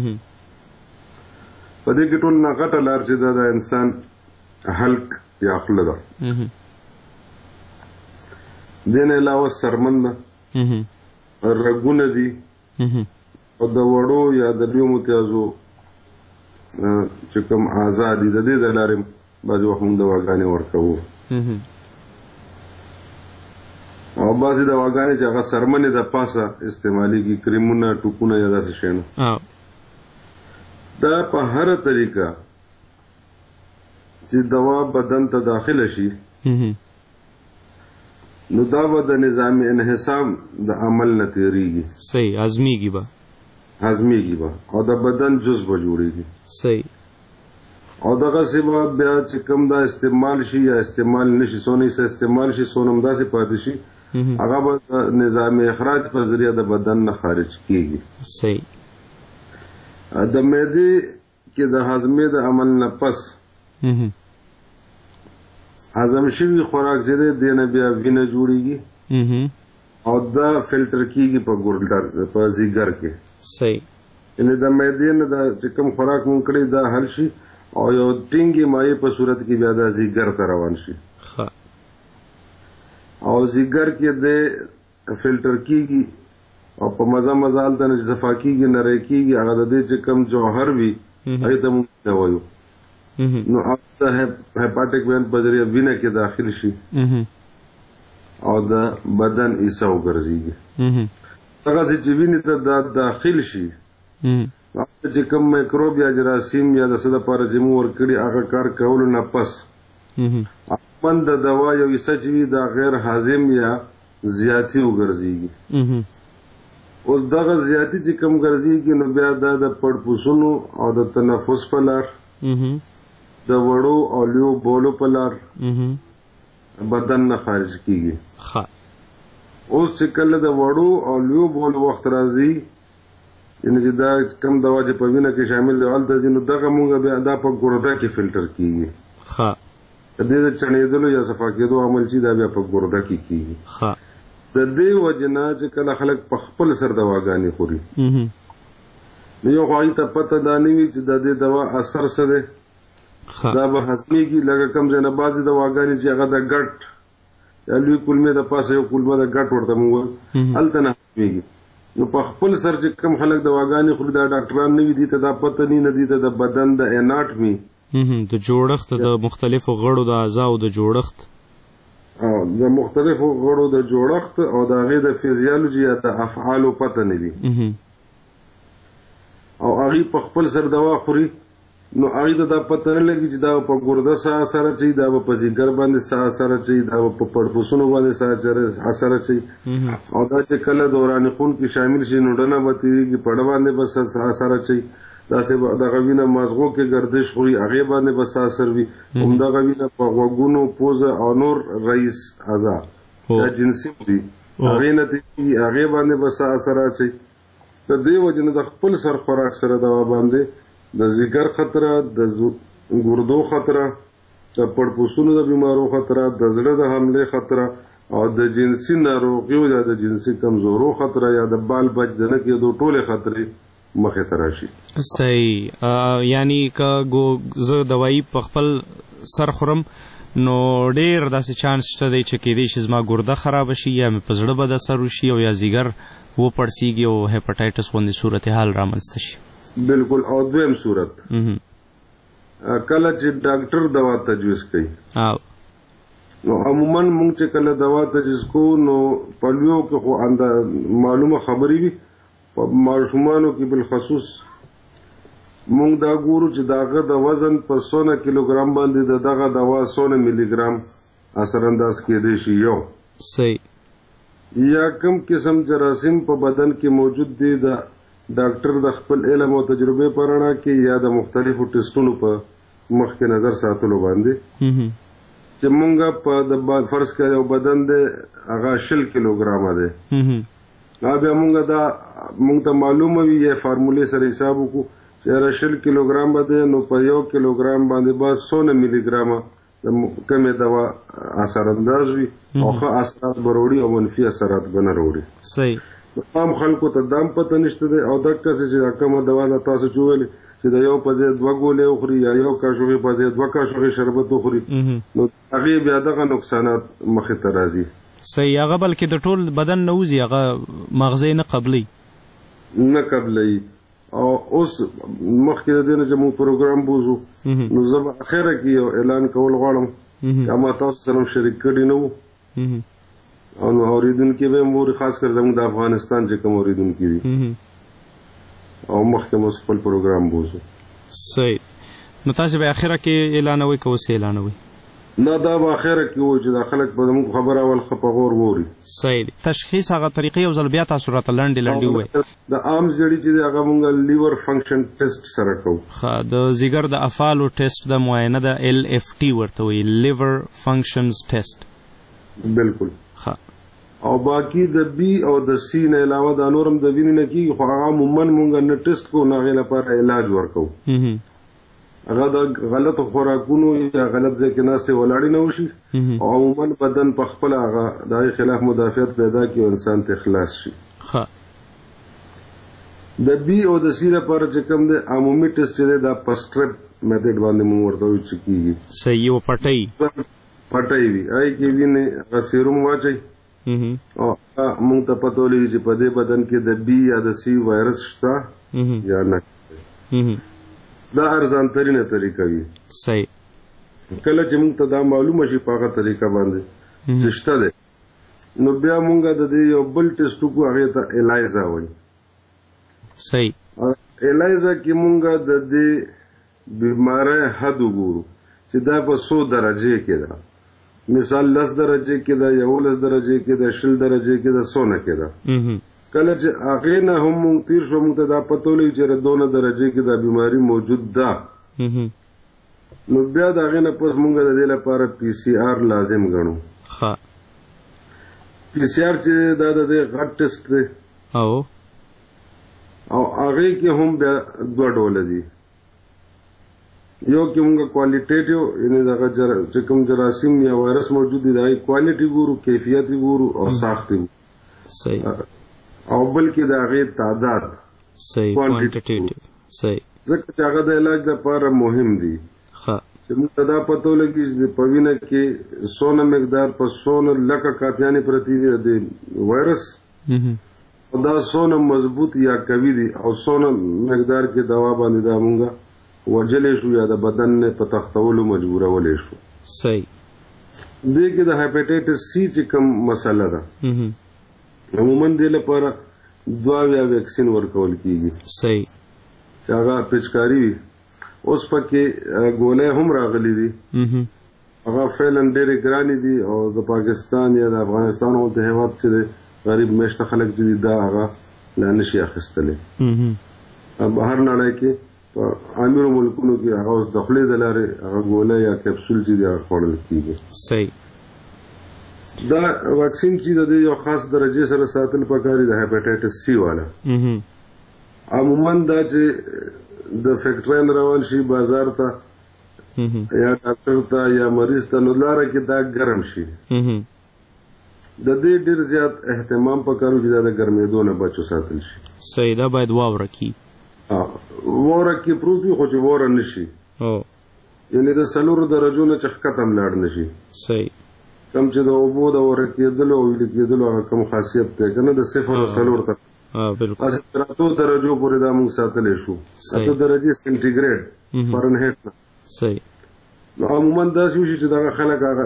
Speaker 2: په دې کې ټول نه غټه لار چې ده د انسان حلق یا خوله ده. دې نه علاوه سرمن ده، رګونه دي او د وړو یا د لویو متیازو چې کوم اعضا دي د دې د لارې بعضې وخت موږ دواګانې ورکوو. او بعضې دواګانې چې هغه سرمنې د پاسه استعمالیږي، کریمونه، ټوپونه یا داسې شیونه. دا په هره طریقه چې دوا بدن ته داخله شي نو دا به د نظام انحسام د عمل نه تېرېږي.
Speaker 23: صحیح، هضمېږي به
Speaker 2: هضمېږي به او د بدن جز به جوړېږي.
Speaker 23: صحیح.
Speaker 2: او دغسې به بیا چې کوم دا استعمال شي یا استعمال نه شي، څونه یې استعمال شي څونه همداسې پاتې شي، هغه به د نظام اخراج په ذریعه د بدن نه خارج کېږي.
Speaker 23: صحیح.
Speaker 2: د معدې کې د هضمې د عمل نه پس هضم شوي خوراک چې دی دې نه بیا وینه جوړېږي او دا فلټر کېږي په ګردر په ځیګر کې.
Speaker 23: صحیح.
Speaker 2: یعنې د معدې نه دا چې کوم خوراک مونږ کړی دا حل شي او یو ټینګې مایع په صورت کې بیا دا ځیګر ته روان شي او ځیګر کې دی فلټر کېږي او په مزه مزه هلته نه چې صفا کېږي نری کېږي، هغه د دې چې کوم جوهر وي هغې ته مونږ نه وایو. نو هغه د هیپاټیک وین په ذریعه وینه کې داخل شي او د بدن حصه وګرځېږي. دغسې چې وینې ته دا داخل شي هغه چې کوم میکروب یا جراثیم یا د څه دپاره چې مو ورکړي هغه کار کولو نه پس عموماً د دوا یو حصه چې وي دا غیر هاضم یا زیاتي وګرځېږي. اوس دغه زیاتي چې کوم ګرځېږي نو بیا دا د پړپوسونو او د تنفس په لار، د وړو او لویو بولو په لار بدن نه خارج کېږي. اوس چې کله د وړو او لویو بولو وخت راځي، یعنې چې دا کم دوا چې په وینه کې شامل دی هلته ځي، نو دغه مونږ بیا دا په ګرده کې فلټر کېږي. د دې د چڼېدلو یا صفا کېدو عمل چې دا بیا په ګرده کې کېږي. د دې وجې نه چې کله خلک په خپل سر دواګانې خوري نو یو خو هغوی ته پته دا نه وي چې د دې دوا اثر څه دی، دا به هضمېږي. لکه کوم ځای نه بعضې دواګانې چې هغه د ګټ یا لوی کولمې د پاسه یو کولمه د ګټ ورته مونږ وایو هلته نه هضمېږي. نو په خپل سر چې کوم خلک دواګانې خوري دا ډاکټران نه وي، دي ته دا پته نه دي ته د بدن د اناټمي
Speaker 23: د جوړښت د مختلفو غړو د اعضاو د جوړښت
Speaker 2: د مختلفو غړو د جوړښت او د هغې د فزیالوجي یا د افعالو پته نه دي او هغې په خپل سر دوا خوري نو هغې ته دا پته نه لګي چې دا په ګرده څه اثر اچوي، دا به په ځیګر باندې څه اثر اچوي، دا به په پړپوسونو باندې څه اثر اچوي او دا چې کله دوران خون کې شامل شي نو ډنه به تېرېږي، پړه باندې به څه اثر اچوي، داسې به دغه وینه مازغو کې گردش خوري هغې باندې به څه اثر وي، همدغه وینه په غوږونو، پوزه او نور رئیس اعضا یا جنسي دي هغې نه تېرېږي هغې باندې به څه اثر اچوي. د دې وجې نه د خپل سر خوراک سره دوا باندې د ځیګر خطره، د ګردو خطره، د پړپوسونو د بیمارو خطره، د زړه د حملې خطره او د جنسي ناروغیو یا د جنسي کمزورو خطره یا د بال بچ د نه کېدو ټولې خطرې مخې ته راشي.
Speaker 23: صحیح. یعنی که زه دوایي په خپل سر خورم نو ډېر داسې چانس شته دی چې کېدی شي زما ګرده خرابه شي یا مې په زړه بد اثر وشي او یا ځیګر وپړسېږي او هیپاټایټس غوندې صورتحال رامنځته شي.
Speaker 2: بالکل. او دویم صورت کله چې ډاکټر دوا تجویز کوي نو عموما مونږ چې کله دوا تجویز کوو نو په لویو کې خو معلومه خبرې وي په ماشومانو کې بالخصوص مونږ دا ګورو چې داغه د وزن په سونه کیلوګرام باندې د دغه دوا سونه ملي ګرام اثر انداز کېدی شي یو
Speaker 23: صحیح
Speaker 2: یا کم قسم جراثیم په بدن کې موجود دي د ډاکټر د خپل علم او تجربه پرانا کې یا د مختلفو ټیسټونو په مخ کې نظر ساتلو باندې چې مونږه په د فرض کړو بدن د هغه شل کیلوګرام ده دا بیا مونږه دا مونږ ته معلومه وي یا فارمولې سره حساب وکړو چې شل کیلوګرام باندې نو په یو کیلوګرام باندې با سونه ملي ګرام کمه دوا اثر انداز وي او ښه اثرات بروړي او منفي اثرات بنه وروړي
Speaker 23: صحیح
Speaker 2: عام خلکو ته دام پته نشته دی او دغه څه چې کومه دوا د تاسو چوغلي چې د یو په ځای دوه ګولې خوري یا یو کاشوغي په ځای دوه کاشوغي شربت خوري نو هغه بیا دغه نقصانات مخې ته راځي
Speaker 23: صحیح هغه بلکې د ټول بدن نه وځي هغه مغزي نه قبلي
Speaker 2: نه قبلي او اوس مخکې د دې نه چې موږ پروګرام بوزو نو زه به اخره کې یو اعلان کول غواړم چې ما تاسو سره شریک کړی نه وو او نو اوریدونکي به مور خاص کر زموږ د افغانستان چې کوم اوریدونکي دي او مخکې مو خپل پروګرام بوزو
Speaker 23: صحیح نو تاسو به اخره کې اعلانوي کوو څه اعلانوي
Speaker 2: نه دا به اخره کې و چې د خلک په موږ خبره اول خپه غور ووري
Speaker 23: صحیح تشخیص هغه طریقې او ځل بیا تاسو راته لنډې لنډې ووایي
Speaker 2: د عام زړی چې هغه موږ لیور فنکشن ټیسټ سره کوو
Speaker 23: ښه د ځیګر د افعالو ټیسټ د معاینه د ایل اف ټي ورته وایي لیور فنکشنز ټیسټ
Speaker 2: بالکل ښه او باقي د بی او د سی نه علاوه د نورم د وینې نه کیږي خو هغه عموما موږ نه ټیسټ کوو نه غي لپاره علاج ورکوو هغه د غلط خوراکونو یا غلط ځای کې ناستې ولاړې نه وشي او عموما بدن په خپل هغه دغه خلاف مدافعت پیدا کړي او انسان ته خلاص شي
Speaker 23: ښه
Speaker 2: د بی او د سی لپاره چې کوم د عمومي ټیسټ دی دا پسټریپ میتھډ باندې موږ ورته وایو چې کیږي
Speaker 23: صحیح و پټۍ
Speaker 2: پټۍ وي آی کې وینې هغه سیروم واچي او موږ ته پته ولګي چې په دې بدن کې د بی یا د سی وایرس شته یا نه دا ارزان ترینه طریقه وي
Speaker 23: صحیح
Speaker 2: کله چې موږ ته دا معلومه شي په هغه طریقه باندې چې شته دی نو بیا موږ د دې یو بل ټیسټ کوو هغه ته الایزا وایي
Speaker 23: صحیح
Speaker 2: الایزا کې موږ د دې بیماری حد وګورو چې دا په څو درجه کې ده مثال لس درجه کې ده یولس درجه کې ده شل درجه کې ده څونه کې ده کله چې هغه نه هم مونږ تیر شو مونږ ته دا پته ولګي چې دونه درجه کې دا بیماری موجود ده نو بیا دا غي نه پس مونږ د دې لپاره پی سی آر لازم غنو
Speaker 23: ښه
Speaker 2: پی سی آر چې دا د غټ ټیسټ دی
Speaker 23: او
Speaker 2: او هغه کې هم بیا دوه ډول دي یو کې مونږ کوالټیټیو یعنی دا چې کوم جراثیم یا وایرس موجود دي دا کوالټي ګورو کیفیت ګورو او ساخت
Speaker 23: صحیح
Speaker 2: او بلکې د هغې تعداد
Speaker 23: صحیح کوانټیټیټیو صحیح
Speaker 2: ځکه چې هغه د علاج لپاره مهم دي
Speaker 23: ښه
Speaker 2: چې موږ ته دا پته ولګي چې په وینه کې څونه مقدار په څونه لکه کاپیانې پرتې دي د وایرس او دا څونه مضبوط یا قوي دي او څونه مقدار کې دوا باندې دا موږ وجلې شو یا د بدن نه په تختولو مجبورولې شو
Speaker 23: صحیح
Speaker 2: دې کې د هیپاټایټس سی چې کوم مسله ده عموما دې لپاره دوا یا ویکسین ورکول کیږي
Speaker 23: صحیح
Speaker 2: چې هغه پچکاری وي اوس پکې ګولې هم راغلي دي هغه فعلا ډېرې ګرانې دي او د پاکستان یا د افغانستان او د هیواد چې غریب مشته خلک چې دا هغه لا نشي اخیستلی بهر نړۍ کې په امیرو ملکونو کې هغه اوس د خولې د لارې هغه ګولې یا کپسول چې دي هغه خوړل کیږي
Speaker 23: صحیح
Speaker 2: دا واکسین چې د یو خاص درجه سره ساتل پکاري د هیپاټایټس سی والا عموما دا چې د فیکټرین روان شي بازار ته یا ډاکټر ته یا مریض ته نو لاره کې دا ګرم شي د دې ډېر زیات اهتمام پکارو چې دا د ګرمېدو نه بچو ساتل شي
Speaker 23: صحیح دا باید واوره کی
Speaker 2: واوره کې پروت وي خو چې واوره نشي یعنی د څلورو درجو نه چې ښکته هم لاړ نشي
Speaker 23: صحیح
Speaker 2: کم چې د اوبو د واوره کېدلو او ویلې کېدلو هغه کوم خاصیت دی که نه د صفر او څلور ته تر اتو درجو پورې دا موږ ساتلی شو اتو درجې سینټیګریډ فرنهیټ نه
Speaker 23: صحیح
Speaker 2: نو عموما داسې وشي چې دغه خلک هغه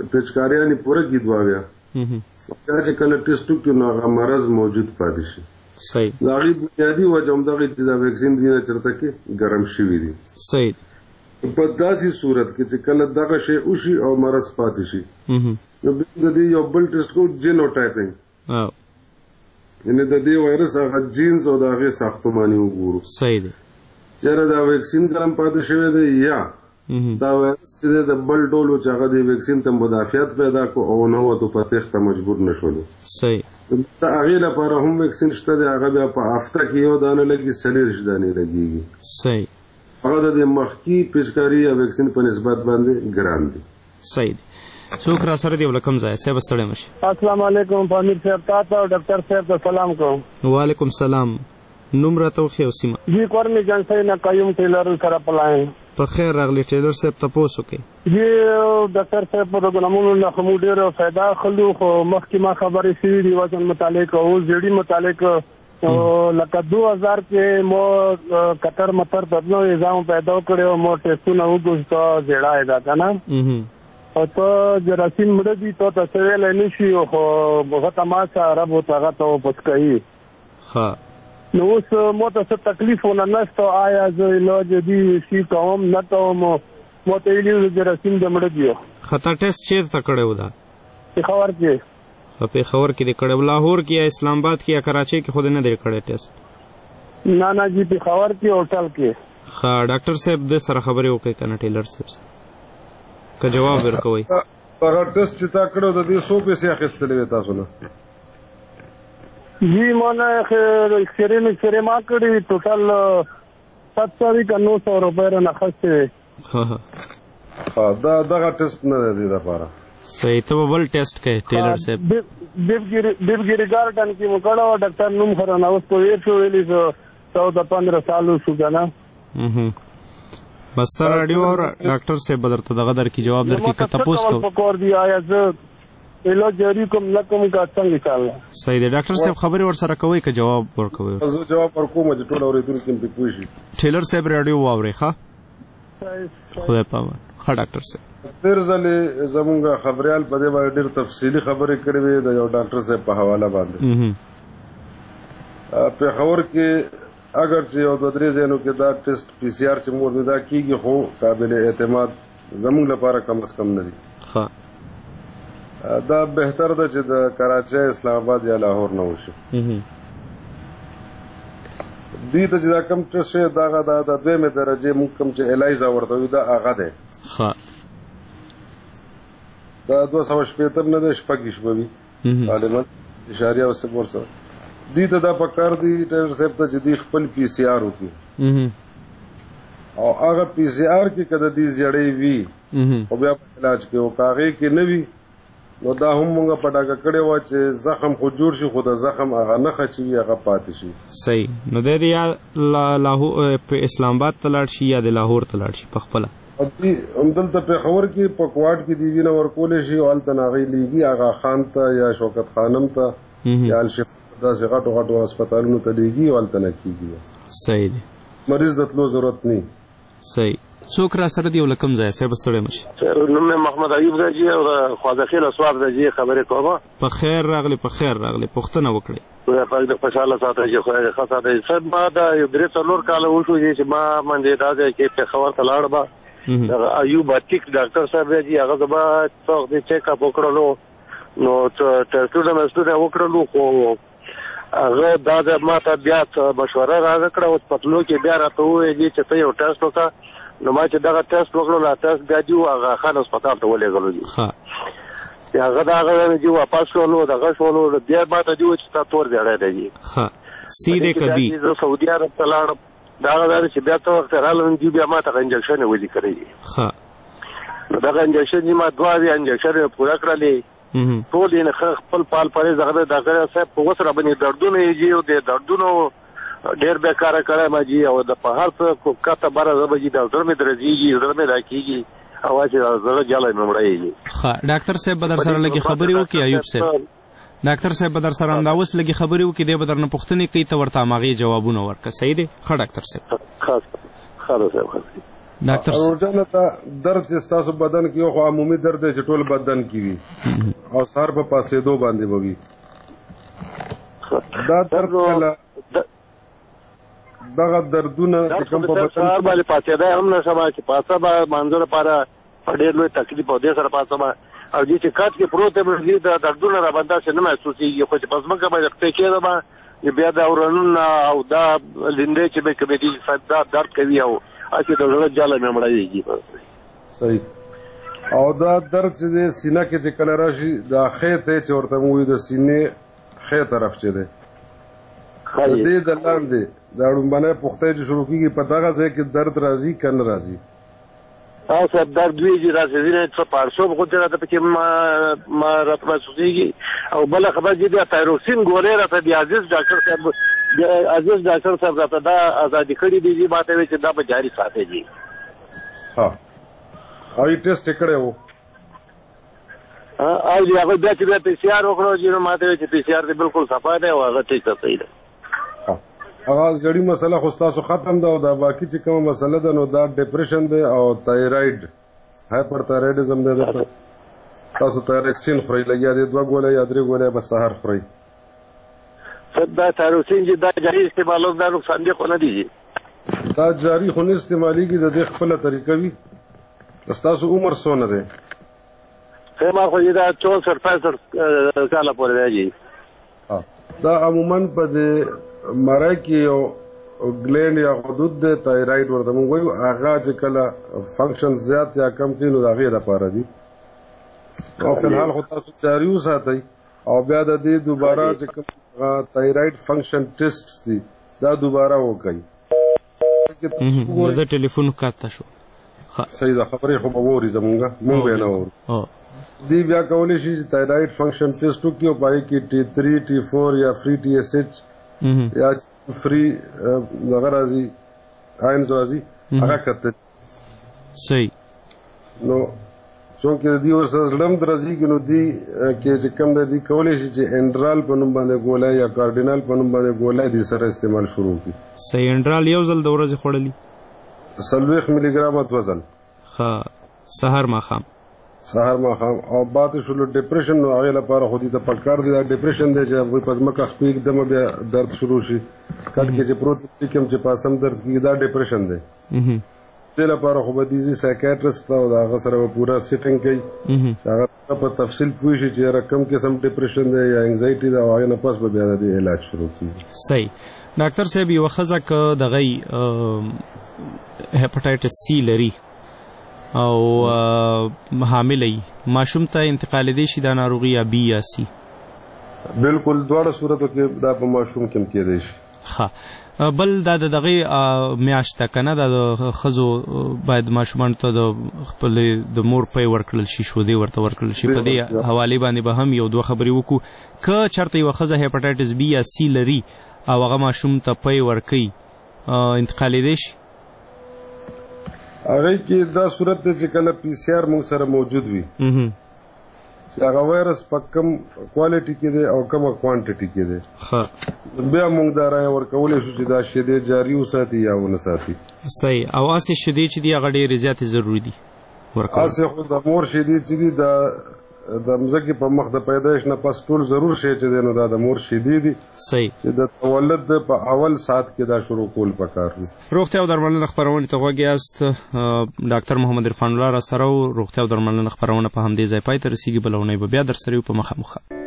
Speaker 2: پچکاریانې پوره کړي دوه بیا بیا چې کله ټیسټ وکړي نو هغه مرض موجود پاتې شي
Speaker 23: صحیح
Speaker 2: د هغې بنیادي وجه همدغه چې دا ویکسین دي نه چېرته کې ګرم شوي دي.
Speaker 23: صحیح
Speaker 2: په داسې صورت کې چې کله دغه شی وشي او مرض پاتې شي نو بیا د دې یو بل ټیسټ کوو جینوټایپینګ، یعنې د دې وایرس هغه جینز او د هغې ساختماني وګورو.
Speaker 23: صحیح دی.
Speaker 2: چېرې دا ویکسین ګرم پاتې شوی دی یا دا وایرس چې دی د بل ډول و چې هغه د ویکسین ته مدافعت پیدا کړو او نه وتو په تېښته مجبور نه شولو.
Speaker 23: صحیح.
Speaker 2: د هغې لپاره هم ویکسین شته دی، هغه بیا په هفته کې یو دانه لګي څلېرویشت دانې لګېږي.
Speaker 23: صحیح.
Speaker 2: هغه د دې مخکې پیچکاري یا ویکسین په نسبت باندې ګران دي.
Speaker 23: صحیح دی. څوک را سره دی او له کوم ځایه؟ صاحب ستړی مه شي.
Speaker 4: السلام علیکم پامیر صاحب، تا ته او ډاکټر صاحب ته سلام کوم.
Speaker 23: وعلیکم سلام. نوم راته وښیه او سیمه.
Speaker 4: جی کورني جنسۍ نه قیوم ټیلر سره پلایم.
Speaker 23: په خیر راغلی ټیلر صاحب، تپوس وکړئ.
Speaker 4: جی ډاکټر صاحب پروګرامونو نه خو موږ ډېر فایده اخلو، خو مخکې ما خبرې شوي دي وزن متعلق او زیړي متعلق. لکه دو هزار کې مو قطر متر بدلو نظام پیدا کړی او مو ټیسټونه وګورو زیړه ده که نه، او ته جراثیم مړه دي ته ته څه ویلی نه شي، خو هغه ته ما څه عرب ورته هغه ته واپس کوي. نو اوس مو ته څه تکلیف ونه نشته، آیا زه علاج دي شي کوم نه کوم؟ مو ته ویلي جراثیم د مړه دي.
Speaker 23: خطر ټیسټ چېرته کړی و دا؟
Speaker 4: پېښور کې.
Speaker 23: په پېښور کې دې کړی و؟ لاهور کې یا اسلام آباد کې یا کراچۍ کې خو دې نه دی کړی ټیسټ؟
Speaker 4: نه نه جی پېښور کې هوټل کې.
Speaker 23: ښه ډاکټر صاحب د سره خبرې وکړئ که نه ټیلر صاحب سره که جواب ورکوئ.
Speaker 2: هغه ټیسټ چې تا کړی د دې څو پیسې اخیستلې وې تاسو نه؟
Speaker 4: جی ما نه ایکسرې میکسرې ما کړي ټوټل سات سوي که نو سو روپۍ رانه اخیستې وې.
Speaker 2: دا دغه ټیسټ نه دی دې دپاره.
Speaker 23: صحیح. ته به بل ټیسټ کوې ټیلر صاحب؟
Speaker 4: ډیبګیري ګارډن کې مو کړی وه، ډاکټر نوم خو رانه اوس په ویر شو، ویلي چوده پندره سال وشو که نه.
Speaker 23: بس ته راډیو اورا، ډاکټر صاحب به درته دغه درکړي، جواب درکړي که تپوس کوو.
Speaker 4: پکار دي آیا زه علاج جاري کوم نه کوم که څنګه انشاءالله.
Speaker 23: صحیح دی. ډاکټر صاحب خبرې ورسره کوئ که جواب ورکوئ؟
Speaker 2: زه جواب ورکوم چې ټول اورېدونکي هم پرې پوه شي.
Speaker 23: ټیلر صاحب راډیو واورئ. ښه خدای پامان. ښه ډاکټر صاحب
Speaker 2: تېر ځلې زمونږ خبریال په دې باندې ډېر تفصیلي خبرې کړې وې د یو ډاکټر صاحب په حواله باندې. پېښور کې اگر چې یو دوه درې ځایونو کې دا ټیسټ پی سی آر چې موجوده کېږي خو قابل اعتماد زمونږ لپاره کم از کم نه دي. دا بهتر ده چې د کراچۍ، اسلام آباد یا لاهور نه وشي. دوی ته چې دا کم ټیسټ شوی دا هغه د دویمې درجې موږ کوم چې الایزا ورته وایو دا هغه دی. دا دوه سوه شپېتم نه دی، شپږ یې شپه وي غالبا اشاریه او صفر سره. دوی ته دا پکار دي ټیلر صاحب ته چې دوی خپل پی سی آر وکړي، او هغه پی سی آر کې که د دې زیړی وي او بیا په علاج کې او که هغې کې نه وي نو دا هم مونږ په ډاګه کړې وه چې زخم خو جوړ شي خو د زخم هغه نښه چې وي هغه پاتې شي.
Speaker 23: صحیح. نو دی دې یا اسلام آباد ته لاړ شي یا د لاهور ته لاړ شي په خپله.
Speaker 2: همدلته پېښور کې په کوواټ کې دې وینه ورکولی شي او هلته نه هغې لیږي آغا خان ته یا شوکت خانم ته یا الشفا داسې غټو غټو هسپتالونو ته لیږي او هلته نه کېږي.
Speaker 23: صحیح دی.
Speaker 2: مریض د تلو ضرورت نه.
Speaker 23: صحیح. څوک را سره دی او له کوم ځایه؟ صاحب ستړی مه شي.
Speaker 7: نوم مې محمد ایوب راجي او د خواځخیل اسواب راجي خبرې کومه.
Speaker 23: په خیر راغلی، په خیر راغلی. پوښتنه وکړئ.
Speaker 7: خدای پاک دې خوشحاله ساته چې خدای دې ښه ساته. صاحب ما دا یو درې څلور کاله وشو چې ما باندې دا دی چې پېښور ته لاړ به ایوب اتیک ډاکټر صاحب راجي هغه زما څه وخت چیک اپ وکړلو نو ټیسټونه مې ټیسټونه وکړلو خو هغه دا د ما ته بیا مشوره راکړه. اوس په تلو کې بیا راته وویلي چې ته یو ټیسټ وکړه. نو ما چې دغه ټیسټ وکړو لا ټیسټ بیا دي هغه خان هسپتال ته ولېږلو دي. هغه د هغه دي واپس شولو دغه شولو بیا ما ته دي چې تا تور زیړی دی.
Speaker 23: سیدې که دي
Speaker 7: زه سعودي عرب ته لاړم. دا هغه دا چې بیا ته وخت رالم دي بیا ما ته انجکشن یې ولیکلی دي. نو دغه انجکشن دي ما دوه اویا انجکشن یې پوره کړلې. ټول یې خپل پال پرېز هغه د ډاکټر صاحب په اوس راباندې دردونه یې دي او د دردونو ډېر بېکاره کړی ما جي او د په هر څه کته بره زه به جي د زړه مې درزېږي زړه مې دا کېږي او هسې زړه جلی مې مړیږي.
Speaker 23: ښه ډاکټر صاحب به در سره لږې خبرې وکړي ایوب صاحب. ډاکټر صاحب به در سره همدا اوس لږې خبرې وکړي دی به درنه پوښتنې کوي ته ورته هماغې جوابونه ورکړه. صحیح دی. ښه ډاکټر صاحب.
Speaker 7: ښه صاحب ښه
Speaker 23: ډاکټر
Speaker 2: روزانه ته درد چې ستاسو بدن کې یو خو عمومي درد دی چې ټول بدن کې وي او سر په پاسېدو باندې به وي. دا درد کله دغه دردونه چې کوم په بدن
Speaker 7: سهار باندې پاڅېدی هم نه شم چې پاڅه به مانځه لپاره په ډېر لوی تکلیف او دې سره پاڅه به او دې چې کټ کې پروت یم دې د دردونه راباندې داسې نه محسوسېږي خو چې په ځمکه باندې خپې کېده به بیا دا اورنونه او دا لیندۍ چې به کومې دي دا درد کوي او هسې د زړه جاله مې مړوېږي.
Speaker 2: صحیح. او دا درد چې دی سینه کې چې کله راشي دا خې ته چې ورته موږ وایو د سینې خې طرف چې دی د دې د لاندې دا لومبنی پوښتنه چې شروع کېږي په دغه ځای کې درد راځي که نه راځي؟
Speaker 7: او صاحب درد ویږي راسې ځینې څه پړسوب غوندې راته پکې ما راته محسوسېږي او بله خبره چې بیا تایروکسین ګولۍ راته د عزیز ډاکټر صاحب عزیز ډاکټر صاحب راته دا ازادي کړي دي چې ماته وایي چې دا به جاري ساتي دي.
Speaker 2: ها او یې ټېسټ یې کړی و
Speaker 7: او چې هغه بیا چې بیا پی سي آر وکړو چې نو ماته وایي چې پی سي آر دې بالکل صفا دی او هغه ټیک ته صحیح ده.
Speaker 2: هغه زړی مسله خو ستاسو ختم ده او دا باقي چې کومه مسله ده نو دا ډپریشن دی او تایراید هایپر تایرایډزم دی درته تاسو تایروکسین خورئ لګیا دی دوه ګولۍ یا درې ګولۍ به سهار خورئ.
Speaker 7: دا تایروکسین چې دا جاري استعمالوم دا نقصان دی خو نه دی
Speaker 2: دا جاري خو نه استعمالیږي د دې خپله طریقه وي. ستاسو عمر څونه دی؟
Speaker 7: ما خو دا چونسઠ پینسઠ کاله پورې دی.
Speaker 2: دا عموما په دې مری کې یو ګلینډ یا حدود دی تایراید ورته موږ وایو هغه چې کله فنکشن زیات یا کم کړي نو د هغې دپاره دي او فلحال خو تاسو جاري وساتئ او بیا د دې دوباره چې کوم تایراید فنکشن ټیسټس دي دا دوباره وکړئ.
Speaker 23: د ټلیفون کاته شو
Speaker 2: صحیح ده خبرې خو به واوري زمونږ موږ به یې نه واورو. دی بیا کولی شي چې تایراید فنکشن ټیسټ وکړي او په هغې کې ټي تھری ټي فور یا فري ټي ایس ایچ یا فري دغه راځي آینز راځي هغه کته.
Speaker 23: صحیح.
Speaker 2: نو چونکې د دې ورسره زړه هم درځېږي نو دې کې چې کوم دی دوی کولی شي چې انډرال په نوم باندې ګولۍ یا کارډینال په نوم باندې ګولۍ دې سره استعمال شروع کړي.
Speaker 23: صحیح. انډرال یو ځل د ورځې خوړلي
Speaker 2: څلوېښت ملي ګرامه دوه ځل
Speaker 23: ښه سهار ماښام
Speaker 2: سهار ماښام او پاتې شولو ډپریشن نو هغې لپاره خو دې ته پکار دی دا ډپریشن دی چې هغوی په ځمکه خپې ږدمه بیا درد شروع شي کټ کې چې پروت دی کوم چې پاسم درد کېږي دا ډپریشن دی. دې لپاره خو به دې ځي سایکیاټرسټ ته او د هغه سره به پوره سیټنګ کوي چې هغه په تفصیل پوه شي چې یاره کوم قسم ډپریشن دی یا انزایټي ده او هغې نه پس به بیا د دې علاج شروع کړي.
Speaker 23: صحیح. ډاکټر صاحب یوه ښځه که دغی هیپاټایټس سی لري او حامله وي ماشوم ته انتقالېدی شي دا ناروغي یا بي یا سی؟
Speaker 2: بالکل دواړه صورتو کې دا په ماشوم کې هم کېدی شي.
Speaker 23: ښه. بل دا د دغې میاشت ده که نه دا د ښځو باید ماشومانو ته د خپلې د مور پی ورکړل شي شودې ورته ورکړل شي په دې حوالې باندې به هم یو دوه خبرې وکړو که چېرته یوه ښځه هیپاټایټس بي یا سی لري او هغه ماشوم ته پی ورکوي انتقالېدی شي؟
Speaker 2: هغې کې دا صورت دی چې کله پی سی آر موږ سره موجود وي چې هغه وایرس په کم کوالټي کې دی او کمه کوانټټي کې دی بیا موږ دا رایه ورکولی شو چې دا شیدې جاري وساتي یا ونه ساتي.
Speaker 23: صحیح. او هسې شیدې چې دي هغه ډېرې زیاتې ضروري دي ورکول؟
Speaker 2: هسې خو د مور شیدې چې دي دا د مځکې په مخ د پیدایش نه پس ټول ضرور شی چې دی نو دا د مور شیدې دي.
Speaker 23: صحیح.
Speaker 2: چې د تولد په اول ساعت کې دا شروع کول پکار دي.
Speaker 23: روغتیا او درملنه خپرونې ته غوږ یاست. ډاکټر محمد عرفان الله را سره و. روغتیا او درملنه خپرونه په همدې ځای پای ته رسېږي. بله اونۍ به بیا در سره یو په مخامخ.